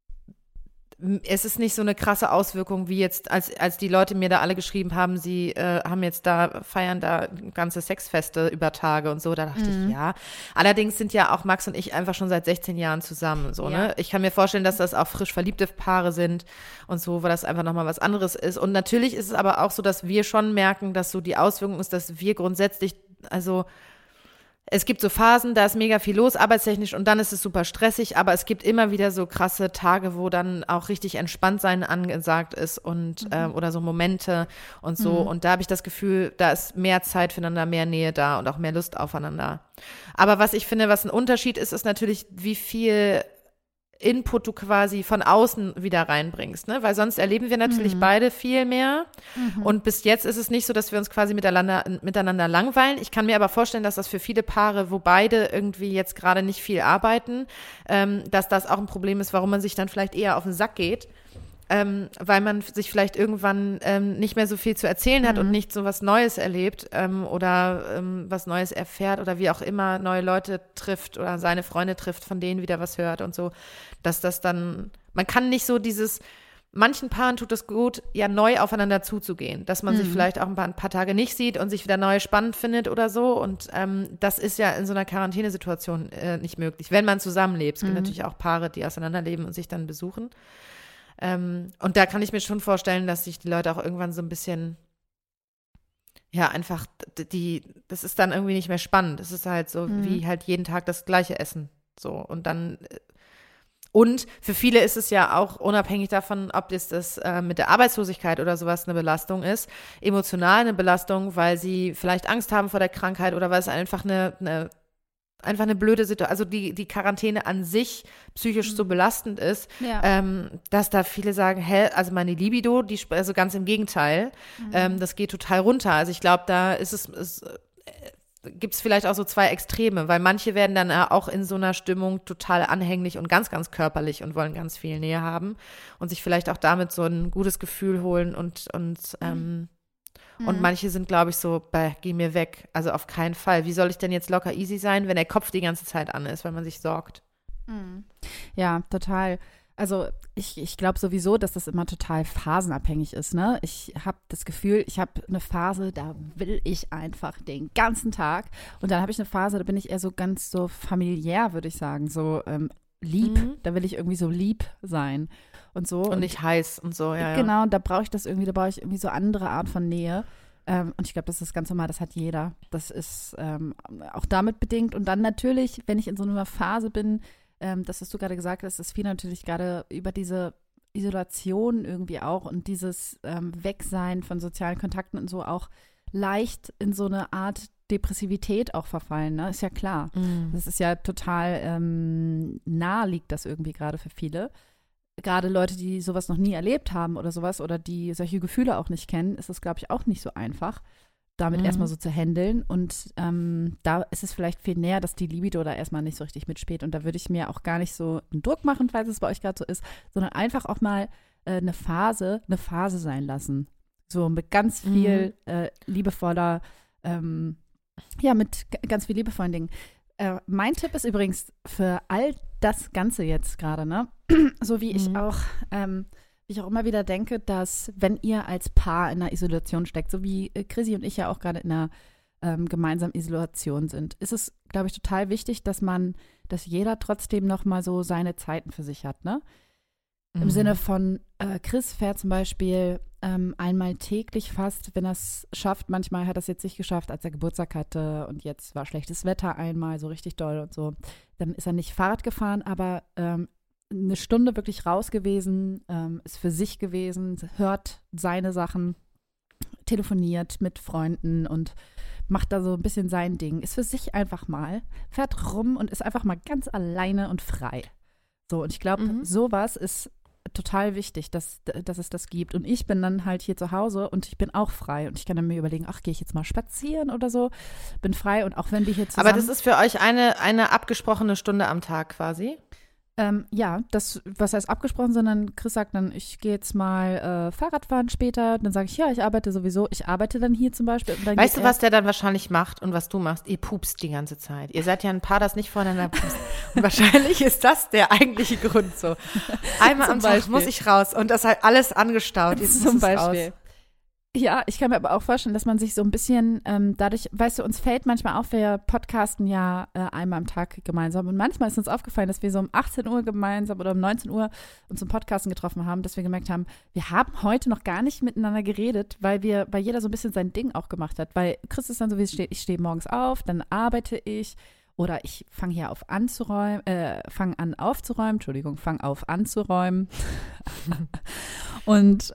so eine krasse Auswirkung, wie jetzt, als die Leute mir da alle geschrieben haben, sie feiern da ganze Sexfeste über Tage und so, da dachte ich, ja. Allerdings sind ja auch Max und ich einfach schon seit 16 Jahren zusammen, so, ne? Ich kann mir vorstellen, dass das auch frisch verliebte Paare sind und so, weil das einfach nochmal was anderes ist. Und natürlich ist es aber auch so, dass wir schon merken, dass so die Auswirkung ist, dass wir grundsätzlich, also es gibt so Phasen, da ist mega viel los, arbeitstechnisch, und dann ist es super stressig, aber es gibt immer wieder so krasse Tage, wo dann auch richtig entspannt sein angesagt ist und oder so Momente und so. Und da habe ich das Gefühl, da ist mehr Zeit füreinander, mehr Nähe da und auch mehr Lust aufeinander. Aber was ich finde, was ein Unterschied ist, ist natürlich, wie viel Input du quasi von außen wieder reinbringst, ne? Weil sonst erleben wir natürlich beide viel mehr. Und bis jetzt ist es nicht so, dass wir uns quasi miteinander langweilen. Ich kann mir aber vorstellen, dass das für viele Paare, wo beide irgendwie jetzt gerade nicht viel arbeiten, dass das auch ein Problem ist, warum man sich dann vielleicht eher auf den Sack geht. Weil man sich vielleicht irgendwann nicht mehr so viel zu erzählen hat und nicht so was Neues erlebt oder was Neues erfährt oder wie auch immer neue Leute trifft oder seine Freunde trifft, von denen wieder was hört und so, dass das dann, man kann nicht so manchen Paaren tut es gut, ja neu aufeinander zuzugehen, dass man sich vielleicht auch ein paar Tage nicht sieht und sich wieder neu spannend findet oder so, und das ist ja in so einer Quarantänesituation nicht möglich, wenn man zusammenlebt. Es gibt natürlich auch Paare, die auseinanderleben und sich dann besuchen. Und da kann ich mir schon vorstellen, dass sich die Leute auch irgendwann so ein bisschen, ja, einfach, das ist dann irgendwie nicht mehr spannend. Es ist halt so wie halt jeden Tag das gleiche Essen. So, und dann, und für viele ist es ja auch unabhängig davon, ob das mit der Arbeitslosigkeit oder sowas eine Belastung ist, emotional eine Belastung, weil sie vielleicht Angst haben vor der Krankheit oder weil es einfach eine blöde Situation, also die Quarantäne an sich psychisch so belastend ist, dass da viele sagen, also meine Libido, also ganz im Gegenteil, das geht total runter. Also ich glaube, da gibt es vielleicht auch so zwei Extreme, weil manche werden dann auch in so einer Stimmung total anhänglich und ganz, ganz körperlich und wollen ganz viel Nähe haben und sich vielleicht auch damit so ein gutes Gefühl holen und manche sind, glaube ich, so, geh mir weg. Also auf keinen Fall. Wie soll ich denn jetzt locker easy sein, wenn der Kopf die ganze Zeit an ist, weil man sich sorgt? Ja, total. Also ich glaube sowieso, dass das immer total phasenabhängig ist, ne? Ich habe das Gefühl, ich habe eine Phase, da will ich einfach den ganzen Tag. Und dann habe ich eine Phase, da bin ich eher so ganz so familiär, würde ich sagen, so lieb. Da will ich irgendwie so lieb sein und so. Und nicht heiß und so, ja. Genau, da brauche ich irgendwie so andere Art von Nähe. Und ich glaube, das ist ganz normal, das hat jeder. Das ist auch damit bedingt. Und dann natürlich, wenn ich in so einer Phase bin, das, was du gerade gesagt hast, ist viel natürlich gerade über diese Isolation irgendwie auch und dieses Wegsein von sozialen Kontakten und so auch leicht in so eine Art Depressivität auch verfallen, ne? Ist ja klar. Das ist ja total nahe liegt das irgendwie gerade für viele. gerade Leute, die sowas noch nie erlebt haben oder sowas oder die solche Gefühle auch nicht kennen, ist es, glaube ich, auch nicht so einfach, damit erstmal so zu handeln. Und da ist es vielleicht viel näher, dass die Libido da erstmal nicht so richtig mitspielt. Und da würde ich mir auch gar nicht so einen Druck machen, falls es bei euch gerade so ist, sondern einfach auch mal eine Phase sein lassen. So mit ganz viel liebevoller, mit ganz viel liebevollen Dingen. Mein Tipp ist übrigens für all das Ganze jetzt gerade, ne? So wie ich auch immer wieder denke, dass wenn ihr als Paar in einer Isolation steckt, so wie Chrissy und ich ja auch gerade in einer gemeinsamen Isolation sind, ist es, glaube ich, total wichtig, dass jeder trotzdem noch mal so seine Zeiten für sich hat, ne? Im Sinne von Chris fährt zum Beispiel einmal täglich fast, wenn er es schafft. Manchmal hat er es jetzt nicht geschafft, als er Geburtstag hatte und jetzt war schlechtes Wetter einmal so richtig doll und so. Dann ist er nicht Fahrrad gefahren, aber eine Stunde wirklich raus gewesen, ist für sich gewesen, hört seine Sachen, telefoniert mit Freunden und macht da so ein bisschen sein Ding. Ist für sich einfach mal, fährt rum und ist einfach mal ganz alleine und frei. So, und ich glaube, sowas ist total wichtig, dass es das gibt. Und ich bin dann halt hier zu Hause und ich bin auch frei. Und ich kann dann mir überlegen, gehe ich jetzt mal spazieren oder so. Bin frei und auch wenn wir hier zusammen… Aber das ist für euch eine abgesprochene Stunde am Tag quasi? Ja, was heißt abgesprochen, sondern Chris sagt dann, ich gehe jetzt mal Fahrrad fahren später. Dann sage ich, ja, ich arbeite sowieso. Ich arbeite dann hier zum Beispiel. Und dann weißt du, was der dann wahrscheinlich macht und was du machst? Ihr pupst die ganze Zeit. Ihr seid ja ein Paar, das nicht voneinander pupst. Und wahrscheinlich ist das der eigentliche Grund so. Einmal am Tag muss ich raus und das halt alles angestaut. Jetzt zum Beispiel. Ja, ich kann mir aber auch vorstellen, dass man sich so ein bisschen dadurch, weißt du, uns fällt manchmal auf, wir podcasten ja einmal am Tag gemeinsam und manchmal ist uns aufgefallen, dass wir so um 18 Uhr gemeinsam oder um 19 Uhr uns zum Podcasten getroffen haben, dass wir gemerkt haben, wir haben heute noch gar nicht miteinander geredet, weil jeder so ein bisschen sein Ding auch gemacht hat, weil Chris ist dann so, wie es steht, ich stehe morgens auf, dann arbeite ich oder ich fange hier auf anzuräumen, fange auf anzuräumen und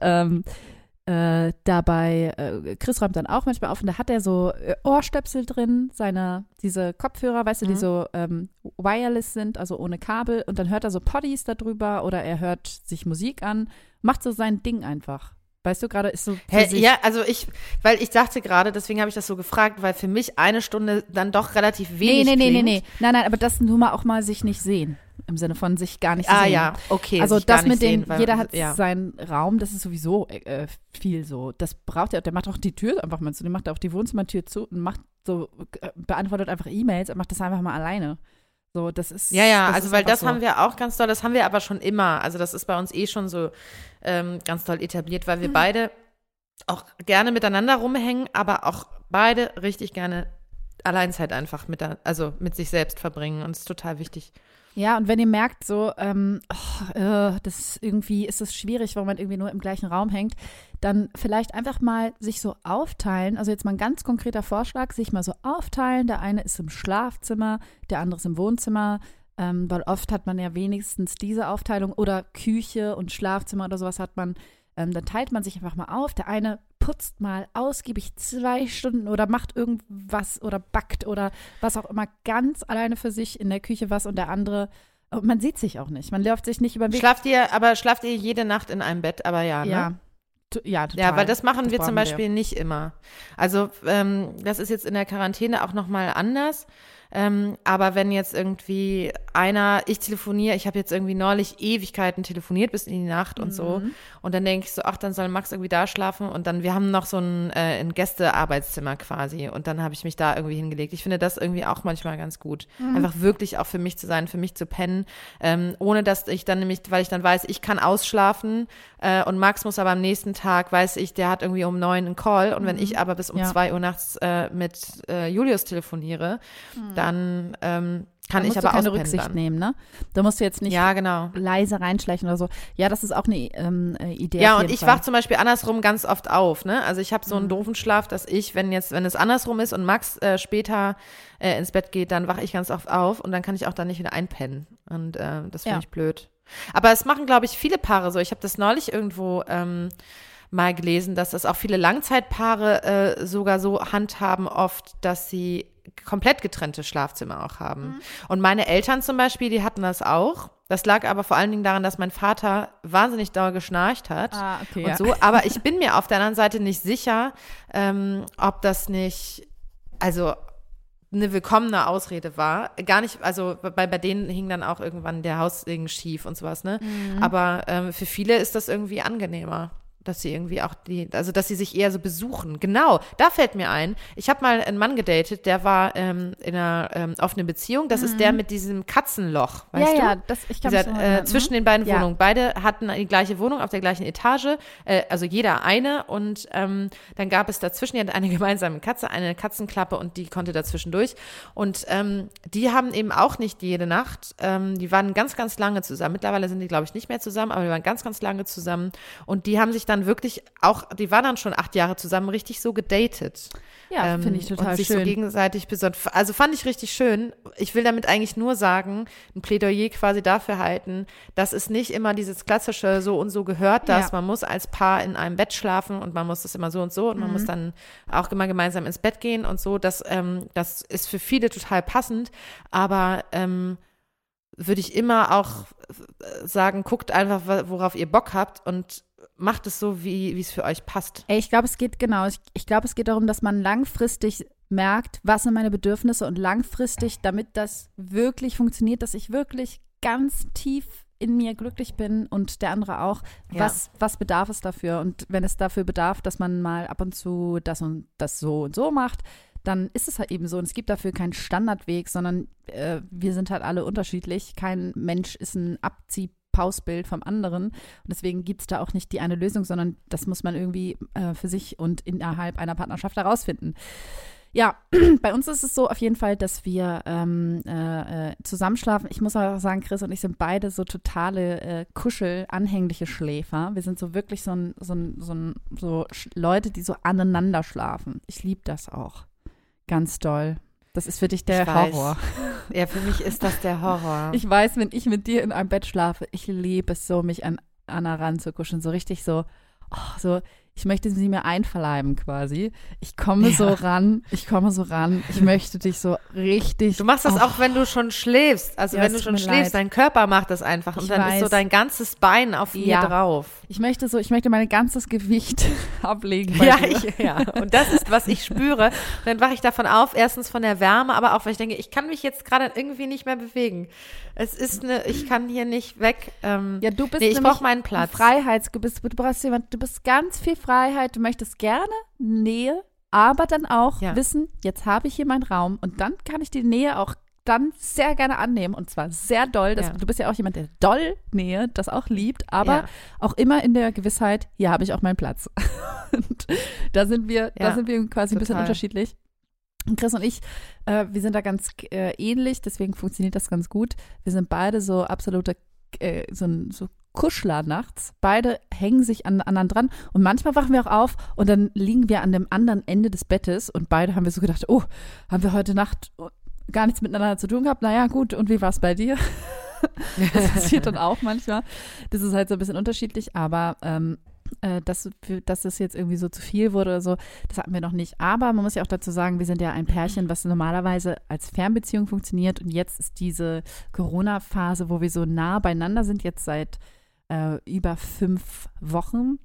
dabei, Chris räumt dann auch manchmal auf und da hat er so Ohrstöpsel drin, diese Kopfhörer, weißt du, die so wireless sind, also ohne Kabel und dann hört er so Poddies darüber oder er hört sich Musik an, macht so sein Ding einfach. Weißt du, gerade ist so ja, also weil ich dachte gerade, deswegen habe ich das so gefragt, weil für mich eine Stunde dann doch relativ wenig klingt. Nee. Nein, aber das nur mal auch mal sich nicht sehen. Im Sinne von sich gar nicht sehen. Ah ja, okay. Also das mit dem, jeder hat seinen Raum, das ist sowieso viel so. Das braucht er, der macht auch die Tür einfach mal zu, der macht auch die Wohnzimmertür zu und beantwortet einfach E-Mails und macht das einfach mal alleine. So, das ist. Ja, also weil das haben wir auch ganz doll, das haben wir aber schon immer. Also das ist bei uns schon so ganz doll etabliert, weil wir beide auch gerne miteinander rumhängen, aber auch beide richtig gerne Alleinzeit einfach mit sich selbst verbringen und es ist total wichtig. Ja, und wenn ihr merkt, so, das irgendwie ist es schwierig, weil man irgendwie nur im gleichen Raum hängt, dann vielleicht einfach mal sich so aufteilen. Also jetzt mal ein ganz konkreter Vorschlag, sich mal so aufteilen. Der eine ist im Schlafzimmer, der andere ist im Wohnzimmer, weil oft hat man ja wenigstens diese Aufteilung oder Küche und Schlafzimmer oder sowas hat man. Dann teilt man sich einfach mal auf. Der eine putzt mal ausgiebig 2 Stunden oder macht irgendwas oder backt oder was auch immer ganz alleine für sich in der Küche was und der andere, man sieht sich auch nicht. Man läuft sich nicht über den Weg. Schlaft ihr jede Nacht in einem Bett? Aber ja, ne? Ja, total. Ja, weil das machen wir zum Beispiel nicht immer. Also das ist jetzt in der Quarantäne auch nochmal anders. Aber wenn jetzt irgendwie ich telefoniere, ich habe jetzt irgendwie neulich Ewigkeiten telefoniert bis in die Nacht und so und dann denke ich so, dann soll Max irgendwie da schlafen und dann, wir haben noch so ein Gästearbeitszimmer quasi und dann habe ich mich da irgendwie hingelegt. Ich finde das irgendwie auch manchmal ganz gut. Einfach wirklich auch für mich zu sein, für mich zu pennen, ohne dass ich dann nämlich, weil ich dann weiß, ich kann ausschlafen und Max muss aber am nächsten Tag, weiß ich, der hat irgendwie um 9 einen Call und wenn ich aber bis um 2 Uhr nachts mit Julius telefoniere, dann kann ich aber auch keine Rücksicht nehmen, ne? Da musst du jetzt nicht leise reinschleichen oder so. Ja, das ist auch eine Idee. Ja, und ich wach zum Beispiel andersrum ganz oft auf, ne? Also ich habe so einen doofen Schlaf, dass ich, wenn es andersrum ist und Max später ins Bett geht, dann wache ich ganz oft auf und dann kann ich auch dann nicht wieder einpennen. Und das finde ich blöd. Aber es machen, glaube ich, viele Paare so. Ich habe das neulich irgendwo mal gelesen, dass das auch viele Langzeitpaare sogar so handhaben oft, dass sie komplett getrennte Schlafzimmer auch haben. Und meine Eltern zum Beispiel, die hatten das auch. Das lag aber vor allen Dingen daran, dass mein Vater wahnsinnig dauer geschnarcht hat und so. Aber ich bin mir auf der anderen Seite nicht sicher, ob das nicht, also eine willkommene Ausrede war. Gar nicht, also bei denen hing dann auch irgendwann der Haussegen schief und sowas, ne? Aber für viele ist das irgendwie angenehmer. Dass sie irgendwie auch dass sie sich eher so besuchen. Genau, da fällt mir ein. Ich habe mal einen Mann gedatet, der war in einer offenen Beziehung. Das ist der mit diesem Katzenloch, weißt du? Ja, ich kann es zwischen den beiden Wohnungen. Beide hatten die gleiche Wohnung auf der gleichen Etage, also jeder eine. Und dann gab es dazwischen, die hatten eine gemeinsame Katze, eine Katzenklappe und die konnte dazwischen durch. Und die haben eben auch nicht jede Nacht, die waren ganz, ganz lange zusammen. Mittlerweile sind die, glaube ich, nicht mehr zusammen, aber die waren ganz, ganz lange zusammen. Und die haben sich dann wirklich auch, die waren dann schon 8 Jahre zusammen, richtig so gedatet. Ja, finde ich total schön. Und sich so gegenseitig besonders, also fand ich richtig schön. Ich will damit eigentlich nur sagen, ein Plädoyer quasi dafür halten, dass es nicht immer dieses klassische so und so gehört, dass man muss als Paar in einem Bett schlafen und man muss das immer so und so und man muss dann auch immer gemeinsam ins Bett gehen und so. Das ist für viele total passend, aber würde ich immer auch sagen, guckt einfach, worauf ihr Bock habt und macht es so, wie es für euch passt. Ich glaube, es geht darum, dass man langfristig merkt, was sind meine Bedürfnisse und langfristig, damit das wirklich funktioniert, dass ich wirklich ganz tief in mir glücklich bin und der andere auch, was bedarf es dafür? Und wenn es dafür bedarf, dass man mal ab und zu das und das so und so macht, dann ist es halt eben so. Und es gibt dafür keinen Standardweg, sondern wir sind halt alle unterschiedlich. Kein Mensch ist ein Pausbild vom anderen. Und deswegen gibt es da auch nicht die eine Lösung, sondern das muss man irgendwie für sich und innerhalb einer Partnerschaft herausfinden. Ja, bei uns ist es so auf jeden Fall, dass wir zusammenschlafen. Ich muss auch sagen, Chris und ich sind beide so totale kuschelanhängliche Schläfer. Wir sind so wirklich so Leute, die so aneinander schlafen. Ich liebe das auch. Ganz doll. Das ist für dich der Horror. Ja, für mich ist das der Horror. Ich weiß, wenn ich mit dir in einem Bett schlafe, ich liebe es so, mich an Anna ranzukuscheln. So richtig so, ich möchte sie mir einverleiben quasi. Ich komme so ran. Ich möchte dich so richtig. Du machst das auch, wenn du schon schläfst. Also wenn du schon schläfst, dein Körper macht das einfach. Und dann ist so dein ganzes Bein auf mir drauf. Ich möchte mein ganzes Gewicht ablegen. Und das ist, was ich spüre. Und dann wache ich davon auf, erstens von der Wärme, aber auch, weil ich denke, ich kann mich jetzt gerade irgendwie nicht mehr bewegen. Ich kann hier nicht weg. Du bist ich brauche meinen Platz. Du bist ganz viel Freiheit, du möchtest gerne Nähe, aber dann auch wissen, jetzt habe ich hier meinen Raum und dann kann ich die Nähe auch dann sehr gerne annehmen und zwar sehr doll. Du bist ja auch jemand, der doll Nähe, das auch liebt, aber auch immer in der Gewissheit, hier habe ich auch meinen Platz. Und da sind wir quasi ein bisschen unterschiedlich. Und Chris und ich, wir sind da ganz ähnlich, deswegen funktioniert das ganz gut. Wir sind beide so absolute so Kuschler nachts. Beide hängen sich an anderen dran und manchmal wachen wir auch auf und dann liegen wir an dem anderen Ende des Bettes und beide haben wir so gedacht, haben wir heute Nacht gar nichts miteinander zu tun gehabt? Naja, gut, und wie war es bei dir? Das passiert dann auch manchmal. Das ist halt so ein bisschen unterschiedlich, aber dass es jetzt irgendwie so zu viel wurde oder so, das hatten wir noch nicht. Aber man muss ja auch dazu sagen, wir sind ja ein Pärchen, was normalerweise als Fernbeziehung funktioniert und jetzt ist diese Corona-Phase, wo wir so nah beieinander sind, jetzt seit über 5 Wochen,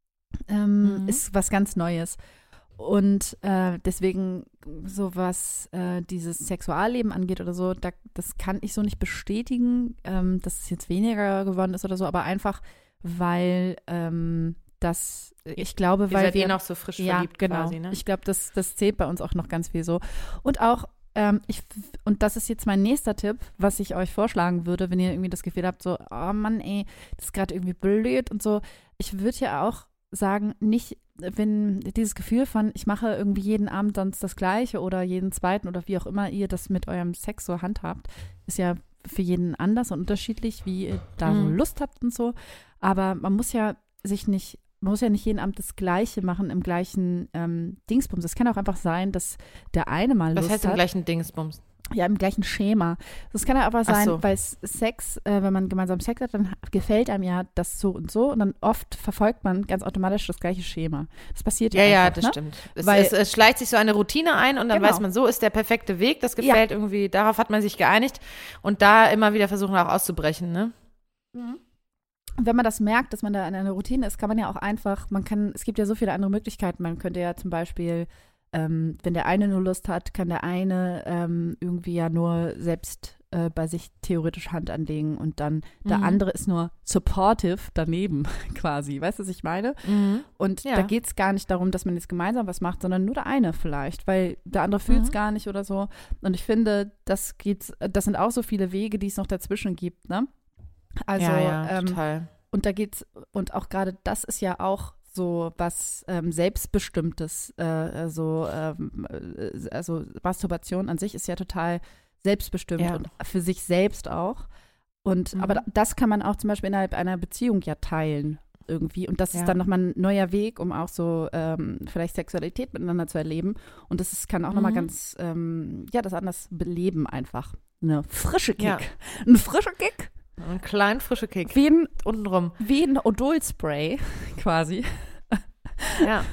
ist was ganz Neues. Und deswegen, so was dieses Sexualleben angeht oder so, das kann ich so nicht bestätigen, dass es jetzt weniger geworden ist oder so, aber einfach, weil ich glaube, weil wir noch so frisch verliebt quasi, ne? Ich glaube, das zählt bei uns auch noch ganz viel so. Und auch, und das ist jetzt mein nächster Tipp, was ich euch vorschlagen würde, wenn ihr irgendwie das Gefühl habt, so, oh Mann, ey, das ist gerade irgendwie blöd und so. Ich würde ja auch sagen, nicht, wenn dieses Gefühl von, ich mache irgendwie jeden Abend sonst das Gleiche oder jeden zweiten oder wie auch immer ihr das mit eurem Sex so handhabt, ist ja für jeden anders und unterschiedlich, wie ihr da so Lust habt und so. Aber man muss ja nicht jeden Abend das Gleiche machen im gleichen Dingsbums. Es kann auch einfach sein, dass der eine mal Lust hat. Was heißt im gleichen Dingsbums? Ja, im gleichen Schema. Das kann ja aber sein, weil Sex, wenn man gemeinsam Sex hat, dann gefällt einem ja das so und dann oft verfolgt man ganz automatisch das gleiche Schema. Das passiert ja einfach, ja, das stimmt. Es schleicht sich so eine Routine ein und dann weiß man, so ist der perfekte Weg, das gefällt irgendwie, darauf hat man sich geeinigt und da immer wieder versuchen auch auszubrechen, ne? Mhm. Und wenn man das merkt, dass man da in einer Routine ist, kann man ja auch einfach, es gibt ja so viele andere Möglichkeiten, man könnte ja zum Beispiel wenn der eine nur Lust hat, kann der eine irgendwie ja nur selbst bei sich theoretisch Hand anlegen und dann der andere ist nur supportive daneben quasi. Weißt du, was ich meine? Mhm. Und da geht es gar nicht darum, dass man jetzt gemeinsam was macht, sondern nur der eine vielleicht, weil der andere fühlt es gar nicht oder so. Und ich finde, das sind auch so viele Wege, die es noch dazwischen gibt, ne? Also, total. Und da geht's, und auch gerade das ist ja auch so was Selbstbestimmtes, also Masturbation an sich ist ja total selbstbestimmt und für sich selbst auch. Und aber das kann man auch zum Beispiel innerhalb einer Beziehung ja teilen irgendwie. Und das ist dann nochmal ein neuer Weg, um auch so vielleicht Sexualität miteinander zu erleben. Und das kann auch nochmal ganz, das anders beleben einfach. Eine frische Kick. Ja. Ein frischer Kick. Ein kleinen frischer Kick. Untenrum. Wie ein Odol-Spray quasi. Ja.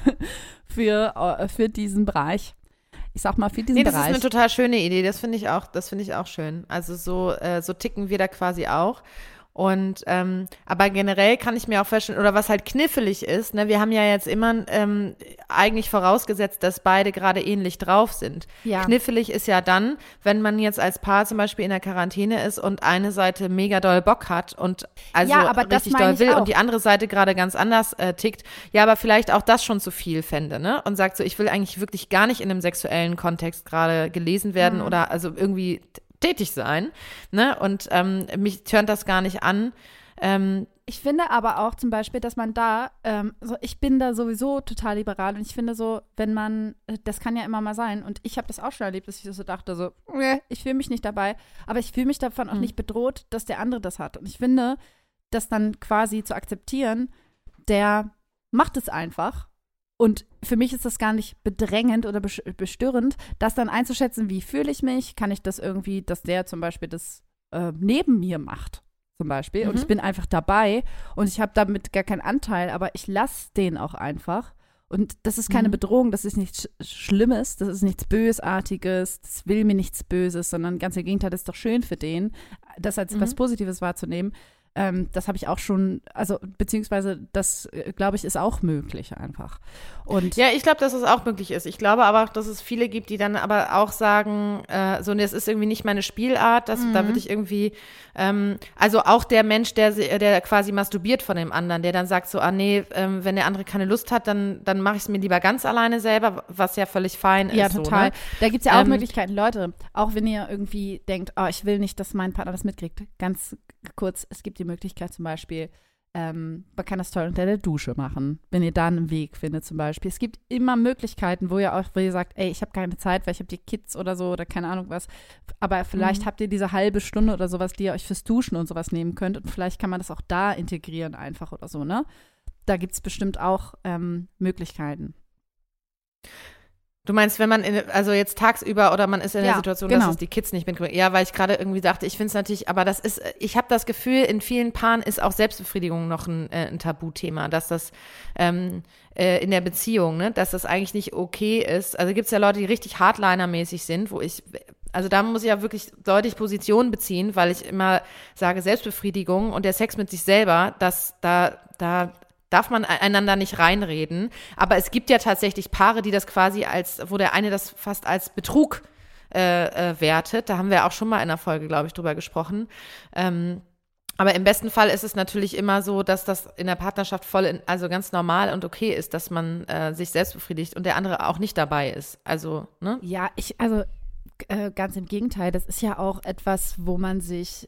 für diesen Bereich. Ich sag mal, für diesen Bereich. Das ist eine total schöne Idee. Das finde ich auch schön. Also so ticken wir da quasi auch. Und aber generell kann ich mir auch vorstellen, oder was halt knifflig ist, ne, wir haben ja jetzt immer eigentlich vorausgesetzt, dass beide gerade ähnlich drauf sind. Ja. Knifflig ist ja dann, wenn man jetzt als Paar zum Beispiel in der Quarantäne ist und eine Seite mega doll Bock hat und also richtig doll will und die andere Seite gerade ganz anders tickt. Ja, aber vielleicht auch das schon zu viel fände, ne? Und sagt so, ich will eigentlich wirklich gar nicht in einem sexuellen Kontext gerade gelesen werden oder also irgendwie tätig sein, ne? Und mich tönt das gar nicht an. Ich finde aber auch zum Beispiel, dass man da, ich bin da sowieso total liberal und ich finde so, wenn man, das kann ja immer mal sein und ich habe das auch schon erlebt, dass ich so dachte, so, ich fühle mich nicht dabei, aber ich fühle mich davon auch nicht bedroht, dass der andere das hat. Und ich finde, das dann quasi zu akzeptieren, der macht es einfach. Und für mich ist das gar nicht bedrängend oder bestörend, das dann einzuschätzen, wie fühle ich mich, kann ich das irgendwie, dass der zum Beispiel das neben mir macht, zum Beispiel. Und ich bin einfach dabei und ich habe damit gar keinen Anteil, aber ich lasse den auch einfach. Und das ist keine Bedrohung, das ist nichts Schlimmes, das ist nichts Bösartiges, das will mir nichts Böses, sondern ganz im Gegenteil, das ist doch schön für den, das als was Positives wahrzunehmen. Das habe ich auch schon, also beziehungsweise das, glaube ich, ist auch möglich einfach. Und ja, ich glaube, dass es auch möglich ist. Ich glaube aber auch, dass es viele gibt, die dann aber auch sagen, so, das ist irgendwie nicht meine Spielart, da würde ich irgendwie, also auch der Mensch, der quasi masturbiert von dem anderen, der dann sagt so, wenn der andere keine Lust hat, dann mache ich es mir lieber ganz alleine selber, was ja völlig fein ist. Ja, total. So, ne? Da gibt es ja auch Möglichkeiten, Leute, auch wenn ihr irgendwie denkt, ich will nicht, dass mein Partner das mitkriegt, ganz kurz, es gibt die Möglichkeit zum Beispiel, man kann das toll unter der Dusche machen, wenn ihr da einen Weg findet zum Beispiel. Es gibt immer Möglichkeiten, wo ihr sagt, ich habe keine Zeit, weil ich habe die Kids oder so oder keine Ahnung was, aber vielleicht habt ihr diese halbe Stunde oder sowas, die ihr euch fürs Duschen und sowas nehmen könnt und vielleicht kann man das auch da integrieren einfach oder so, ne? Da gibt es bestimmt auch Möglichkeiten. Du meinst, wenn man, also jetzt tagsüber oder man ist in der Situation, dass es die Kids nicht mitkriegen. Ja, weil ich gerade irgendwie dachte, ich finde es natürlich, aber ich habe das Gefühl, in vielen Paaren ist auch Selbstbefriedigung noch ein Tabuthema, dass das in der Beziehung, ne, dass das eigentlich nicht okay ist. Also gibt es ja Leute, die richtig Hardliner-mäßig sind, also da muss ich ja wirklich deutlich Position beziehen, weil ich immer sage, Selbstbefriedigung und der Sex mit sich selber, da darf man einander nicht reinreden. Aber es gibt ja tatsächlich Paare, die das quasi wo der eine das fast als Betrug wertet. Da haben wir auch schon mal in einer Folge, glaube ich, drüber gesprochen. Aber im besten Fall ist es natürlich immer so, dass das in der Partnerschaft also ganz normal und okay ist, dass man sich selbst befriedigt und der andere auch nicht dabei ist. Also, ne? Ja, ganz im Gegenteil. Das ist ja auch etwas, wo man sich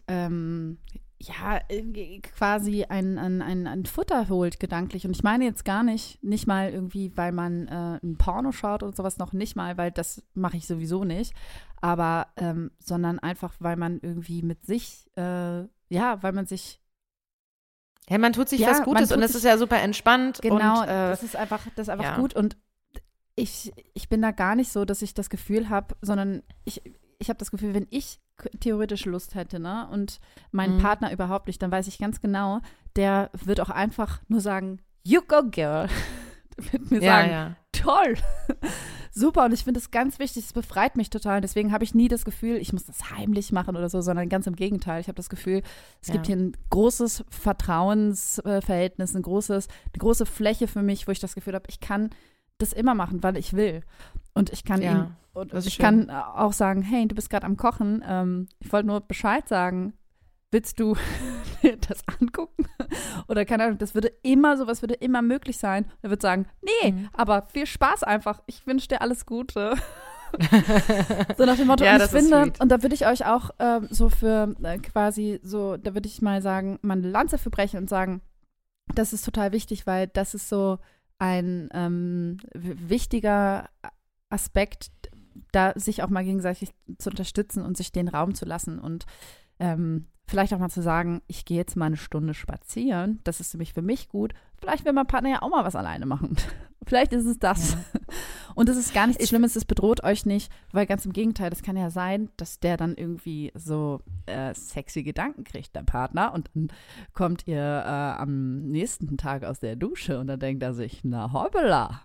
quasi ein Futter holt, gedanklich. Und ich meine jetzt nicht mal irgendwie, weil man ein Porno schaut und sowas, noch nicht mal, weil das mache ich sowieso nicht, aber sondern einfach, weil man irgendwie mit sich, weil man sich man tut sich was Gutes und es ist ja super entspannt. Genau, und, das ist einfach gut und ich bin da gar nicht so, dass ich das Gefühl habe, sondern ich ich habe das Gefühl, wenn ich theoretisch Lust hätte, ne, und mein Partner überhaupt nicht, dann weiß ich ganz genau, der wird auch einfach nur sagen, you go, girl. Der wird mir sagen, toll, super. Und ich finde es ganz wichtig, es befreit mich total. Und deswegen habe ich nie das Gefühl, ich muss das heimlich machen oder so, sondern ganz im Gegenteil. Ich habe das Gefühl, es gibt hier ein großes Vertrauensverhältnis, eine große Fläche für mich, wo ich das Gefühl habe, ich kann das immer machen, weil ich will. Und ich kann kann auch sagen, hey, du bist gerade am Kochen, ich wollte nur Bescheid sagen, willst du das angucken? Oder keine Ahnung, sowas würde immer möglich sein. Er wird sagen, nee, aber viel Spaß einfach, ich wünsche dir alles Gute. So nach dem Motto, und ich finde, und da würde ich euch auch so für quasi so, da würde ich mal sagen, mal eine Lanze für brechen und sagen, das ist total wichtig, weil das ist so ein wichtiger Aspekt, da sich auch mal gegenseitig zu unterstützen und sich den Raum zu lassen und vielleicht auch mal zu sagen, ich gehe jetzt mal eine Stunde spazieren, das ist nämlich für mich gut. Vielleicht will mein Partner ja auch mal was alleine machen. Vielleicht ist es das. Ja. Und es ist gar nichts Schlimmes, es bedroht euch nicht, weil ganz im Gegenteil, das kann ja sein, dass der dann irgendwie so sexy Gedanken kriegt, der Partner, und dann kommt ihr am nächsten Tag aus der Dusche und dann denkt er sich, na hoppala.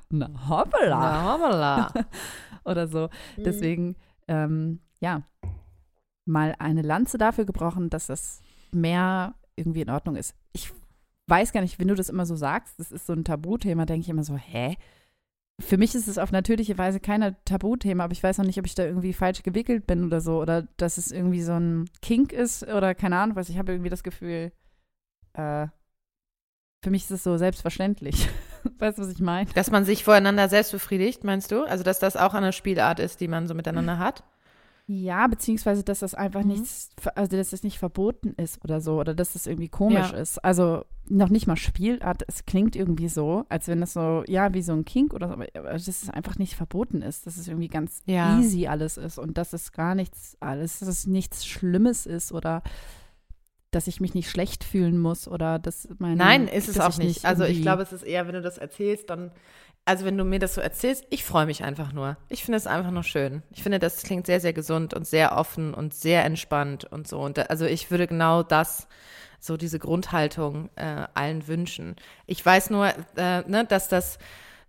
Oder so. Deswegen, mal eine Lanze dafür gebrochen, dass das mehr irgendwie in Ordnung ist. Ich weiß gar nicht, wenn du das immer so sagst, das ist so ein Tabuthema, denke ich immer so, hä? Für mich ist es auf natürliche Weise kein Tabuthema, aber ich weiß noch nicht, ob ich da irgendwie falsch gewickelt bin oder so, oder dass es irgendwie so ein Kink ist oder keine Ahnung was. Ich habe irgendwie das Gefühl, für mich ist es so selbstverständlich. Weißt du, was ich meine? Dass man sich voreinander selbst befriedigt, meinst du? Also, dass das auch eine Spielart ist, die man so miteinander hat? Ja, beziehungsweise, dass das einfach dass das nicht verboten ist oder so, oder dass das irgendwie komisch ist. Also noch nicht mal Spielart, es klingt irgendwie so, als wenn das so, wie so ein Kink oder so, aber dass es einfach nicht verboten ist, dass es irgendwie ganz easy alles ist und dass es dass es nichts Schlimmes ist oder dass ich mich nicht schlecht fühlen muss oder dass Nein, ist es auch nicht. Also ich glaube, es ist eher, wenn du das erzählst, dann also wenn du mir das so erzählst, ich freue mich einfach nur. Ich finde es einfach nur schön. Ich finde, das klingt sehr, sehr gesund und sehr offen und sehr entspannt und so. Und also ich würde genau das, so diese Grundhaltung allen wünschen. Ich weiß nur, dass das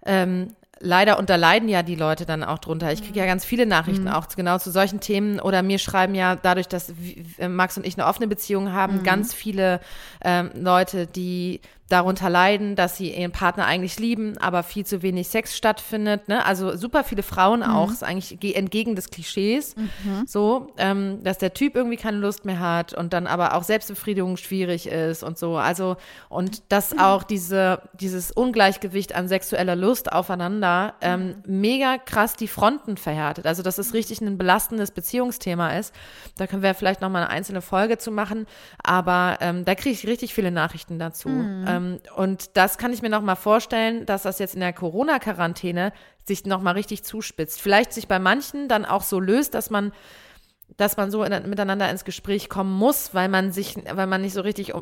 leider unterleiden ja die Leute dann auch drunter. Ich kriege ja ganz viele Nachrichten auch genau zu solchen Themen oder mir schreiben ja dadurch, dass Max und ich eine offene Beziehung haben, ganz viele Leute, die darunter leiden, dass sie ihren Partner eigentlich lieben, aber viel zu wenig Sex stattfindet, ne? Also super viele Frauen auch, ist eigentlich entgegen des Klischees, so, dass der Typ irgendwie keine Lust mehr hat und dann aber auch Selbstbefriedigung schwierig ist und so, also und dass auch dieses Ungleichgewicht an sexueller Lust aufeinander mega krass die Fronten verhärtet, also dass es richtig ein belastendes Beziehungsthema ist, da können wir vielleicht nochmal eine einzelne Folge zu machen, aber da kriege ich richtig viele Nachrichten dazu, und das kann ich mir noch mal vorstellen, dass das jetzt in der Corona-Quarantäne sich noch mal richtig zuspitzt. Vielleicht sich bei manchen dann auch so löst, dass man so miteinander ins Gespräch kommen muss, weil man nicht so richtig,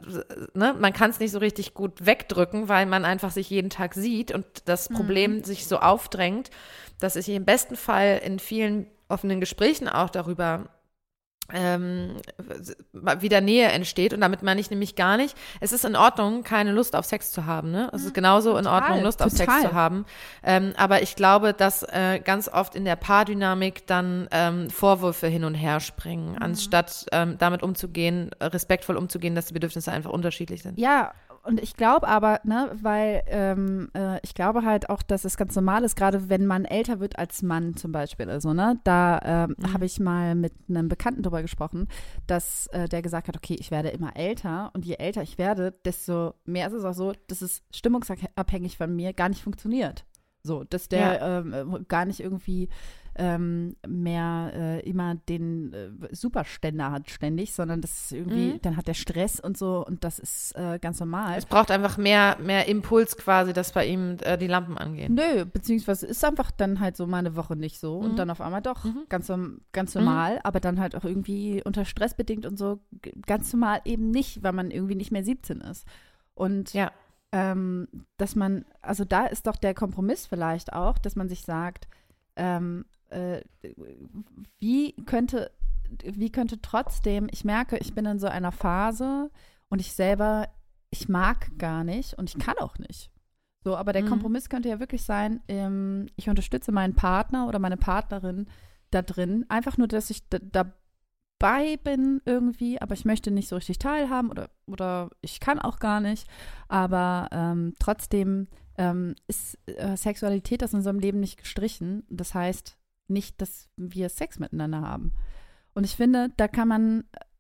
man kann es nicht so richtig gut wegdrücken, weil man einfach sich jeden Tag sieht und das Problem sich so aufdrängt, dass sich im besten Fall in vielen offenen Gesprächen auch darüber wieder Nähe entsteht und damit meine ich nämlich gar nicht, es ist in Ordnung, keine Lust auf Sex zu haben, ne? Es ist genauso in Ordnung, Lust auf Sex zu haben, aber ich glaube, dass ganz oft in der Paardynamik dann Vorwürfe hin und her springen, anstatt damit umzugehen, respektvoll umzugehen, dass die Bedürfnisse einfach unterschiedlich sind. Ja, und ich glaube aber, weil ich glaube halt auch, dass es ganz normal ist, gerade wenn man älter wird als Mann zum Beispiel, also, da habe ich mal mit einem Bekannten drüber gesprochen, dass der gesagt hat, okay, ich werde immer älter und je älter ich werde, desto mehr ist es auch so, dass es stimmungsabhängig von mir gar nicht funktioniert. So, dass der gar nicht irgendwie mehr immer den Superständer hat ständig, sondern das ist irgendwie, dann hat der Stress und so und das ist ganz normal. Es braucht einfach mehr Impuls quasi, dass bei ihm die Lampen angehen. Nö, beziehungsweise ist einfach dann halt so mal eine Woche nicht so und dann auf einmal doch ganz normal, aber dann halt auch irgendwie unter Stress bedingt und so ganz normal eben nicht, weil man irgendwie nicht mehr 17 ist. Und dass man, also da ist doch der Kompromiss vielleicht auch, dass man sich sagt, wie könnte trotzdem, ich merke, ich bin in so einer Phase und ich mag gar nicht und ich kann auch nicht. So, aber der Kompromiss könnte ja wirklich sein, ich unterstütze meinen Partner oder meine Partnerin da drin, einfach nur, dass ich dabei bin irgendwie, aber ich möchte nicht so richtig teilhaben oder ich kann auch gar nicht, aber trotzdem ist Sexualität aus unserem Leben nicht gestrichen. Das heißt nicht, dass wir Sex miteinander haben. Und ich finde, da kann man,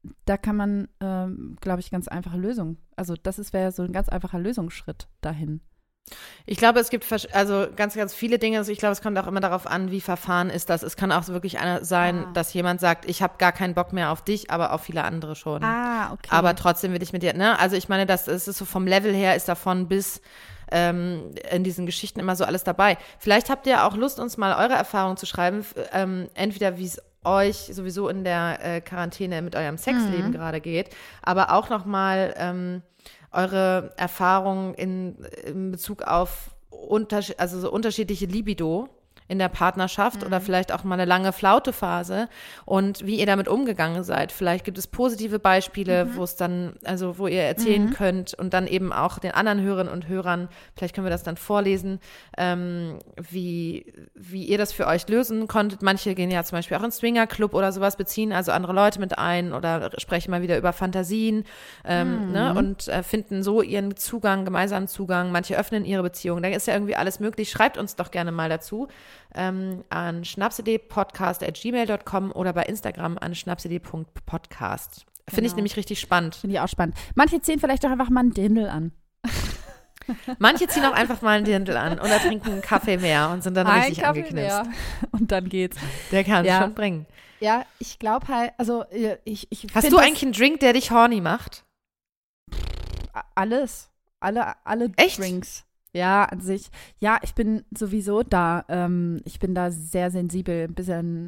glaube ich, ganz einfache Lösungen. Also wäre so ein ganz einfacher Lösungsschritt dahin. Ich glaube, es gibt also ganz, ganz viele Dinge. Also ich glaube, es kommt auch immer darauf an, wie verfahren ist das. Es kann auch wirklich sein, dass jemand sagt, ich habe gar keinen Bock mehr auf dich, aber auf viele andere schon. Okay. Aber trotzdem will ich mit dir, ne? Also ich meine, das ist so vom Level her ist davon bis in diesen Geschichten immer so alles dabei. Vielleicht habt ihr auch Lust, uns mal eure Erfahrungen zu schreiben, entweder wie es euch sowieso in der Quarantäne mit eurem Sexleben gerade geht, aber auch nochmal eure Erfahrungen in Bezug auf so unterschiedliche Libido in der Partnerschaft oder vielleicht auch mal eine lange Flautephase und wie ihr damit umgegangen seid. Vielleicht gibt es positive Beispiele, wo es dann, also wo ihr erzählen könnt und dann eben auch den anderen Hörerinnen und Hörern, vielleicht können wir das dann vorlesen, wie ihr das für euch lösen konntet. Manche gehen ja zum Beispiel auch in Swingerclub oder sowas, beziehen also andere Leute mit ein oder sprechen mal wieder über Fantasien ne, und finden so ihren gemeinsamen Zugang. Manche öffnen ihre Beziehung. Da ist ja irgendwie alles möglich. Schreibt uns doch gerne mal dazu. An schnapsidee.podcast@gmail.com oder bei Instagram an schnapsidee.podcast. Finde ich nämlich richtig spannend. Finde ich auch spannend. Manche ziehen vielleicht auch einfach mal einen Dirndl an. Manche ziehen auch einfach mal einen Dirndl an oder trinken einen Kaffee mehr und sind dann richtig angeknipst. Und dann geht's. Der kann es schon bringen. Ja, ich glaube halt, also ich Hast du eigentlich einen Drink, der dich horny macht? Alles. Alle Echt? Drinks. Ja, an sich. Ja, ich bin sowieso da. Ich bin da sehr sensibel. Ein bisschen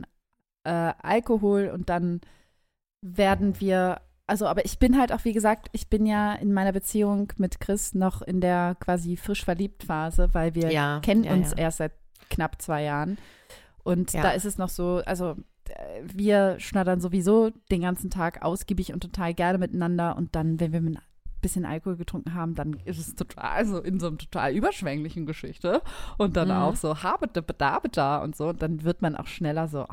Alkohol und dann werden wir, aber ich bin halt auch, wie gesagt, ich bin ja in meiner Beziehung mit Chris noch in der quasi frisch verliebt Phase, weil wir kennen uns erst seit knapp 2 Jahren. Und da ist es noch so, also wir schnattern sowieso den ganzen Tag ausgiebig und total gerne miteinander und dann, wenn wir mit bisschen Alkohol getrunken haben, dann ist es total so in so einem total überschwänglichen Geschichte und dann auch so habeda und so und dann wird man auch schneller so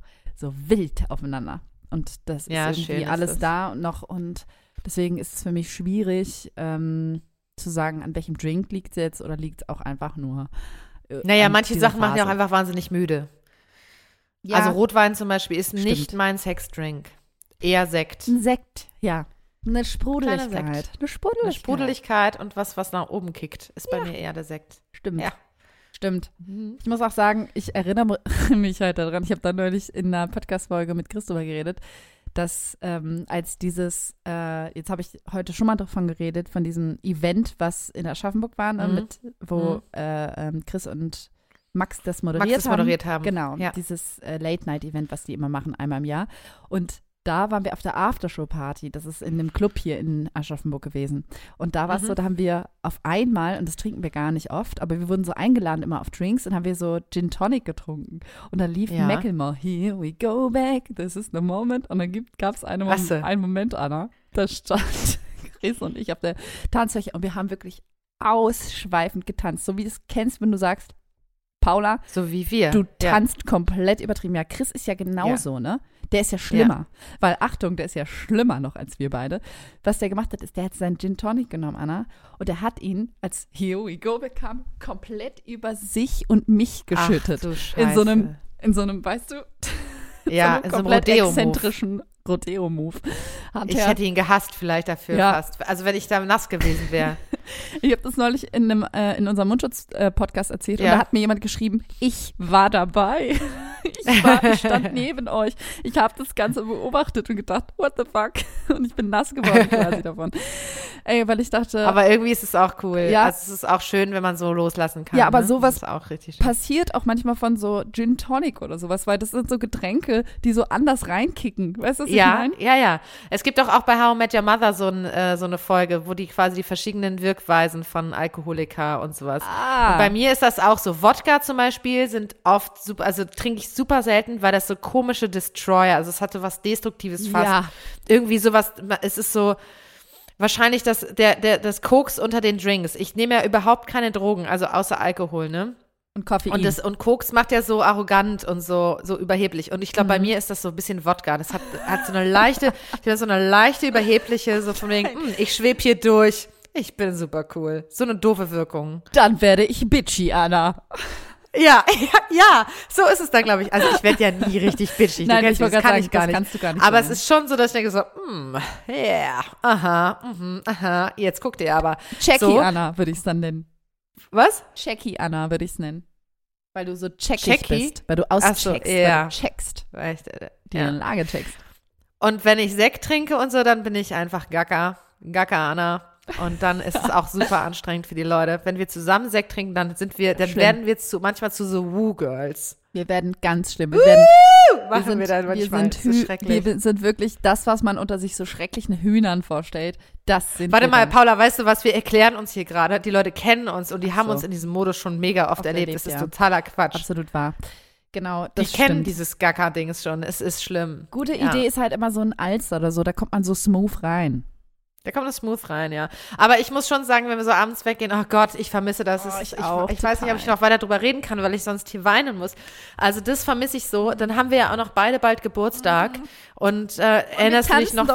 wild aufeinander und das ist irgendwie alles da und noch und deswegen ist es für mich schwierig zu sagen, an welchem Drink liegt es jetzt oder liegt es auch einfach nur manche Sachen machen ja auch einfach wahnsinnig müde. Ja. Also Rotwein zum Beispiel ist nicht mein Sexdrink, eher Sekt. Ein Sekt, ja. Eine Sprudeligkeit. Eine Sprudeligkeit und was nach oben kickt, ist bei mir eher der Sekt. Stimmt. Ja. Stimmt. Ich muss auch sagen, ich erinnere mich halt daran, ich habe da neulich in einer Podcast-Folge mit Chris drüber geredet, dass als dieses, jetzt habe ich heute schon mal davon geredet, von diesem Event, was in Aschaffenburg war, wo Chris und Max das moderiert haben. Genau, dieses Late-Night-Event, was die immer machen, einmal im Jahr. Und da waren wir auf der Aftershow-Party. Das ist in dem Club hier in Aschaffenburg gewesen. Und da war es so, da haben wir auf einmal, und das trinken wir gar nicht oft, aber wir wurden so eingeladen immer auf Drinks und haben wir so Gin Tonic getrunken. Und dann lief Macklemore, Here we go back, this is the moment. Und dann gab es einen Moment, Anna, da stand Chris und ich auf der Tanzfläche und wir haben wirklich ausschweifend getanzt. So wie du es kennst, wenn du sagst, Paula, so wie wir. Du tanzt komplett übertrieben. Ja, Chris ist ja genauso, ne? Der ist ja schlimmer. Weil, Achtung, der ist ja schlimmer noch als wir beide. Was der gemacht hat, ist, der hat seinen Gin Tonic genommen, Anna, und der hat ihn, als Here we go bekam, komplett über sich und mich geschüttet. Ach, du Scheiße. In so einem, weißt du, in so einem komplett exzentrischen Rodeo-Move. Ich hätte ihn gehasst vielleicht dafür fast. Also wenn ich da nass gewesen wäre. Ich habe das neulich in unserem Mundschutz-Podcast erzählt und da hat mir jemand geschrieben, ich war dabei. Ich stand neben euch. Ich habe das Ganze beobachtet und gedacht, what the fuck? Und ich bin nass geworden quasi davon. Weil ich dachte. Aber irgendwie ist es auch cool. Ja. Also es ist auch schön, wenn man so loslassen kann. Ja, aber sowas auch richtig schön. Passiert auch manchmal von so Gin Tonic oder sowas, weil das sind so Getränke, die so anders reinkicken. Weißt du, was ich meine? Ja. Es gibt auch bei How I Met Your Mother so eine Folge, wo die quasi die verschiedenen Wirkweisen von Alkoholika und sowas. Und bei mir ist das auch so. Wodka zum Beispiel sind oft super, also trinke ich super selten, weil das so komische Destroyer, also es hatte was Destruktives fast. Ja. Irgendwie sowas, es ist so wahrscheinlich das Koks unter den Drinks. Ich nehme ja überhaupt keine Drogen, also außer Alkohol, ne? Und Koffein. Und Koks macht ja so arrogant und so überheblich. Und ich glaube, bei mir ist das so ein bisschen Wodka. Das hat so eine leichte, überhebliche, so von wegen, ich schwebe hier durch. Ich bin super cool. So eine doofe Wirkung. Dann werde ich bitchy, Anna. Ja, so ist es dann, glaube ich. Also ich werde ja nie richtig bitchy. Nein, das kann ich gar nicht. Kannst du gar nicht. Aber es ist schon so, dass ich denke so, aha, jetzt guckt ihr aber. Checky so. Anna würde ich es dann nennen. Was? Checky Anna würde ich es nennen. Weil du so checkig bist. Weil du auscheckst, weil du checkst. Die Lage checkst. Und wenn ich Sekt trinke und so, dann bin ich einfach Gaga Anna. Und dann ist es auch super anstrengend für die Leute. Wenn wir zusammen Sekt trinken, dann werden wir manchmal zu so Woo-Girls. Wir werden ganz schlimm. Wir sind wirklich das, was man unter sich so schrecklichen Hühnern vorstellt. Das sind Warte mal, Paula, weißt du was? Wir erklären uns hier gerade. Die Leute kennen uns und die haben uns in diesem Modus schon mega oft erlebt. Das ist totaler Quatsch. Absolut wahr. Genau, das stimmt. Die kennen dieses Gaga-Dings schon. Es ist schlimm. Gute Idee ist halt immer so ein Alster oder so. Da kommt man so smooth rein. Da kommt das smooth rein, ja. Aber ich muss schon sagen, wenn wir so abends weggehen, oh Gott, ich vermisse das. Ich weiß nicht, ob ich noch weiter drüber reden kann, weil ich sonst hier weinen muss. Also das vermisse ich so. Dann haben wir ja auch noch beide bald Geburtstag. Und erinnerst du dich noch,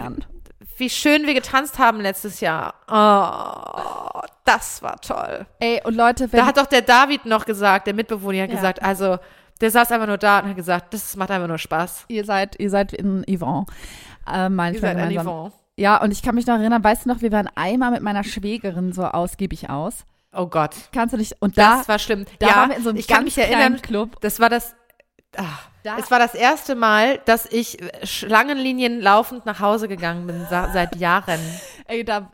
wie schön wir getanzt haben letztes Jahr? Oh, das war toll. Ey, und Leute, da hat doch der David noch gesagt, der Mitbewohner hat gesagt, also der saß einfach nur da und hat gesagt, das macht einfach nur Spaß. Ihr seid in Yvonne. Ihr seid in Yvonne. Ja, und ich kann mich noch erinnern, weißt du noch, wir waren einmal mit meiner Schwägerin so ausgiebig aus. Oh Gott. Kannst du nicht? Und das war schlimm. Da waren wir in so einem ganz kleinen Club. Das war es war das erste Mal, dass ich Schlangenlinien laufend nach Hause gegangen bin, seit Jahren. Ey, da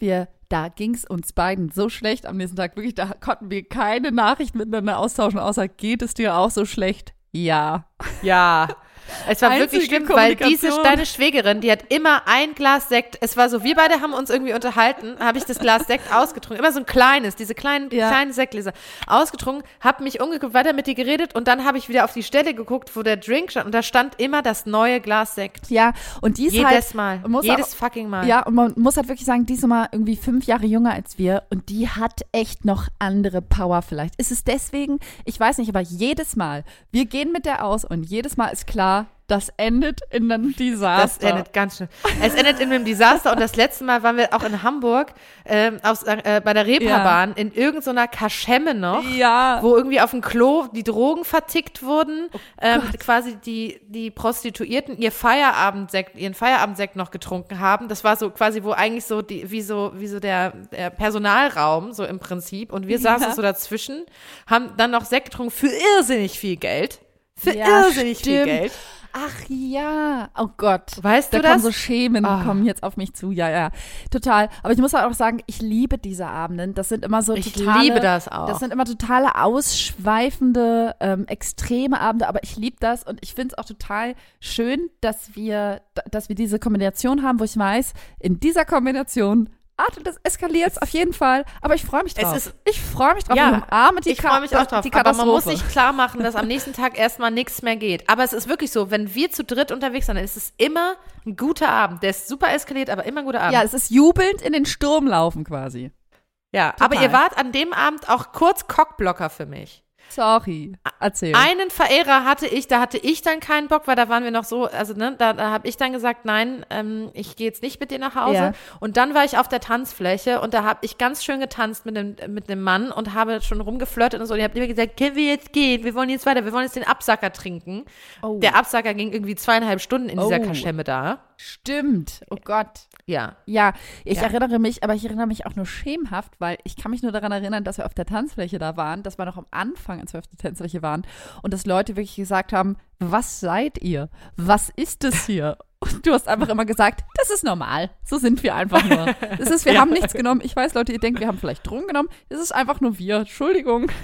ging es uns beiden so schlecht am nächsten Tag. Wirklich, da konnten wir keine Nachricht miteinander austauschen, außer, geht es dir auch so schlecht? Ja. Ja. Es war wirklich schlimm, weil deine Schwägerin, die hat immer ein Glas Sekt, es war so, wir beide haben uns irgendwie unterhalten, habe ich das Glas Sekt ausgetrunken, immer so ein kleines, diese kleinen Sektgläser ausgetrunken, habe mich umgeguckt, weiter mit dir geredet und dann habe ich wieder auf die Stelle geguckt, wo der Drink stand und da stand immer das neue Glas Sekt. Ja, und die ist jedes fucking Mal. Ja, und man muss halt wirklich sagen, die ist immer irgendwie 5 Jahre jünger als wir und die hat echt noch andere Power vielleicht. Ist es deswegen, ich weiß nicht, aber jedes Mal, wir gehen mit der aus und jedes Mal ist klar, das endet in einem Desaster. Das endet ganz schön. Es endet in einem Desaster und das letzte Mal waren wir auch in Hamburg bei der Reeperbahn in irgendeiner Kaschemme noch, wo irgendwie auf dem Klo die Drogen vertickt wurden, quasi die Prostituierten ihren Feierabendsekt noch getrunken haben. Das war so quasi, wo eigentlich so wie so der Personalraum so im Prinzip und wir saßen so dazwischen, haben dann noch Sekt getrunken für irrsinnig viel Geld. Viel Geld. Ach ja, oh Gott. Weißt du das? Da kommen so Schemen, kommen jetzt auf mich zu. Ja, total. Aber ich muss halt auch sagen, ich liebe diese Abenden. Das sind immer so Ich liebe das auch. Das sind immer totale ausschweifende, extreme Abende, aber ich liebe das und ich finde es auch total schön, dass wir diese Kombination haben, wo ich weiß, in dieser Kombination das eskaliert auf jeden Fall, aber ich freue mich drauf. Ich freue mich drauf. Ich freue mich auch drauf. Aber man muss sich klar machen, dass am nächsten Tag erstmal nichts mehr geht. Aber es ist wirklich so, wenn wir zu dritt unterwegs sind, dann ist es immer ein guter Abend. Der ist super eskaliert, aber immer ein guter Abend. Ja, es ist jubelnd in den Sturm laufen quasi. Ja, total. Aber ihr wart an dem Abend auch kurz Cockblocker für mich. Sorry, erzähl. Einen Verehrer hatte ich dann keinen Bock, weil da waren wir noch so, also da habe ich dann gesagt, nein, ich gehe jetzt nicht mit dir nach Hause. Ja. Und dann war ich auf der Tanzfläche und da habe ich ganz schön getanzt mit dem Mann und habe schon rumgeflirtet und so. Und ich habe immer gesagt, können wir jetzt gehen? Wir wollen jetzt weiter, wir wollen jetzt den Absacker trinken. Oh. Der Absacker ging irgendwie 2,5 Stunden in dieser Kaschemme da. Stimmt, oh Gott. Ja. Ja, ich erinnere mich auch nur schemenhaft, weil ich kann mich nur daran erinnern, dass wir auf der Tanzfläche da waren, dass wir noch am Anfang, als wir auf der Tanzfläche waren und dass Leute wirklich gesagt haben, was seid ihr? Was ist es hier? Und du hast einfach immer gesagt, das ist normal. So sind wir einfach nur. Wir haben nichts genommen. Ich weiß, Leute, ihr denkt, wir haben vielleicht Drogen genommen. Das ist einfach nur wir. Entschuldigung.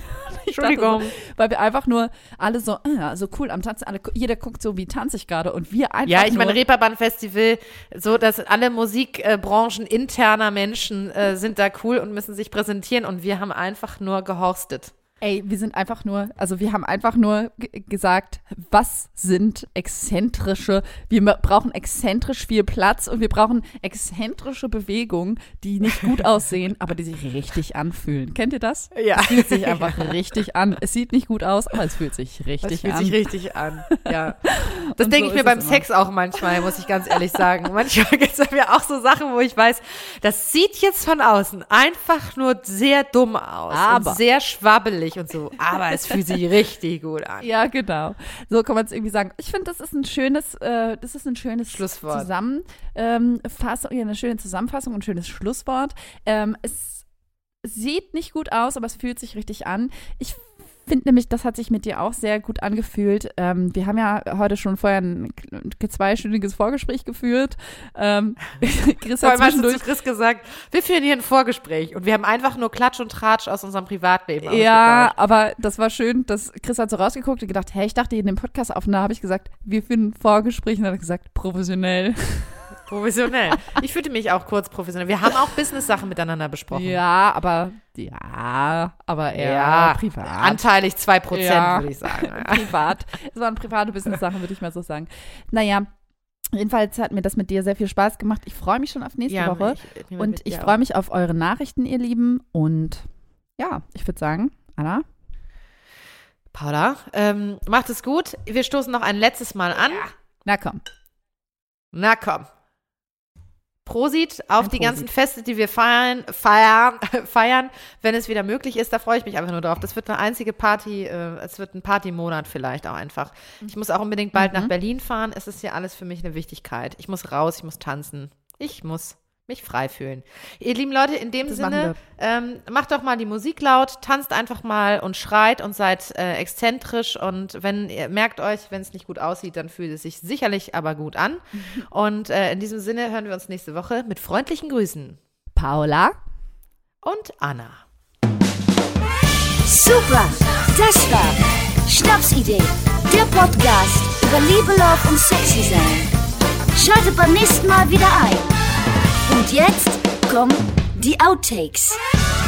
Entschuldigung. Weil wir einfach nur alle so cool am Tanzen, jeder guckt so, wie tanze ich gerade und wir einfach ja, ich meine, Reeperbahn-Festival, so, dass alle Musikbranchen interner Menschen sind da cool und müssen sich präsentieren und wir haben einfach nur gehorstet. Ey, wir haben einfach nur gesagt, was sind wir brauchen exzentrisch viel Platz und wir brauchen exzentrische Bewegungen, die nicht gut aussehen, aber die sich richtig anfühlen. Kennt ihr das? Ja. Es fühlt sich einfach richtig an. Es sieht nicht gut aus, aber es fühlt sich richtig an. Es fühlt sich richtig an, ja. Das denke ich mir beim Sex auch manchmal, muss ich ganz ehrlich sagen. Manchmal gibt es bei mir auch so Sachen, wo ich weiß, das sieht jetzt von außen einfach nur sehr dumm aus und sehr schwabbelig und so, aber es fühlt sich richtig gut an. Ja, genau. So kann man es irgendwie sagen. Ich finde, das ist ein schönes Schlusswort. Eine schöne Zusammenfassung und ein schönes Schlusswort. Es sieht nicht gut aus, aber es fühlt sich richtig an. Ich finde nämlich, das hat sich mit dir auch sehr gut angefühlt. Wir haben ja heute schon vorher ein 2-stündiges Vorgespräch geführt. Chris hat zwischendurch zu Chris gesagt, wir führen hier ein Vorgespräch und wir haben einfach nur Klatsch und Tratsch aus unserem Privatleben ausgetauscht. Ja, aber das war schön, dass Chris hat so rausgeguckt und gedacht, hey, ich dachte, in dem Podcast aufnehmen, habe ich gesagt, wir führen ein Vorgespräch und dann hat er gesagt, professionell. Professionell. Ich fühlte mich auch kurz professionell. Wir haben auch Business-Sachen miteinander besprochen. Ja, aber eher privat. Anteilig 2%, würde ich sagen. Privat. Es waren private Business-Sachen, würde ich mal so sagen. Naja, jedenfalls hat mir das mit dir sehr viel Spaß gemacht. Ich freue mich schon auf nächste Woche. Ich freue mich auf eure Nachrichten, ihr Lieben. Und ja, ich würde sagen, Anna. Paula, macht es gut. Wir stoßen noch ein letztes Mal an. Ja. Na komm. Prosit auf die ganzen Feste, die wir feiern, wenn es wieder möglich ist. Da freue ich mich einfach nur drauf. Das wird eine einzige Party, es wird ein Partymonat vielleicht auch einfach. Ich muss auch unbedingt bald nach Berlin fahren. Es ist ja alles für mich eine Wichtigkeit. Ich muss raus, ich muss tanzen. Ich muss mich frei fühlen. Ihr lieben Leute, in dem Sinne, macht doch mal die Musik laut, tanzt einfach mal und schreit und seid exzentrisch und wenn ihr merkt euch, wenn es nicht gut aussieht, dann fühlt es sich sicherlich aber gut an. Und in diesem Sinne hören wir uns nächste Woche mit freundlichen Grüßen. Paula und Anna. Super, das war Schnapsidee, der Podcast über Liebe, Love und Sexy sein. Schaltet beim nächsten Mal wieder ein. Und jetzt kommen die Outtakes.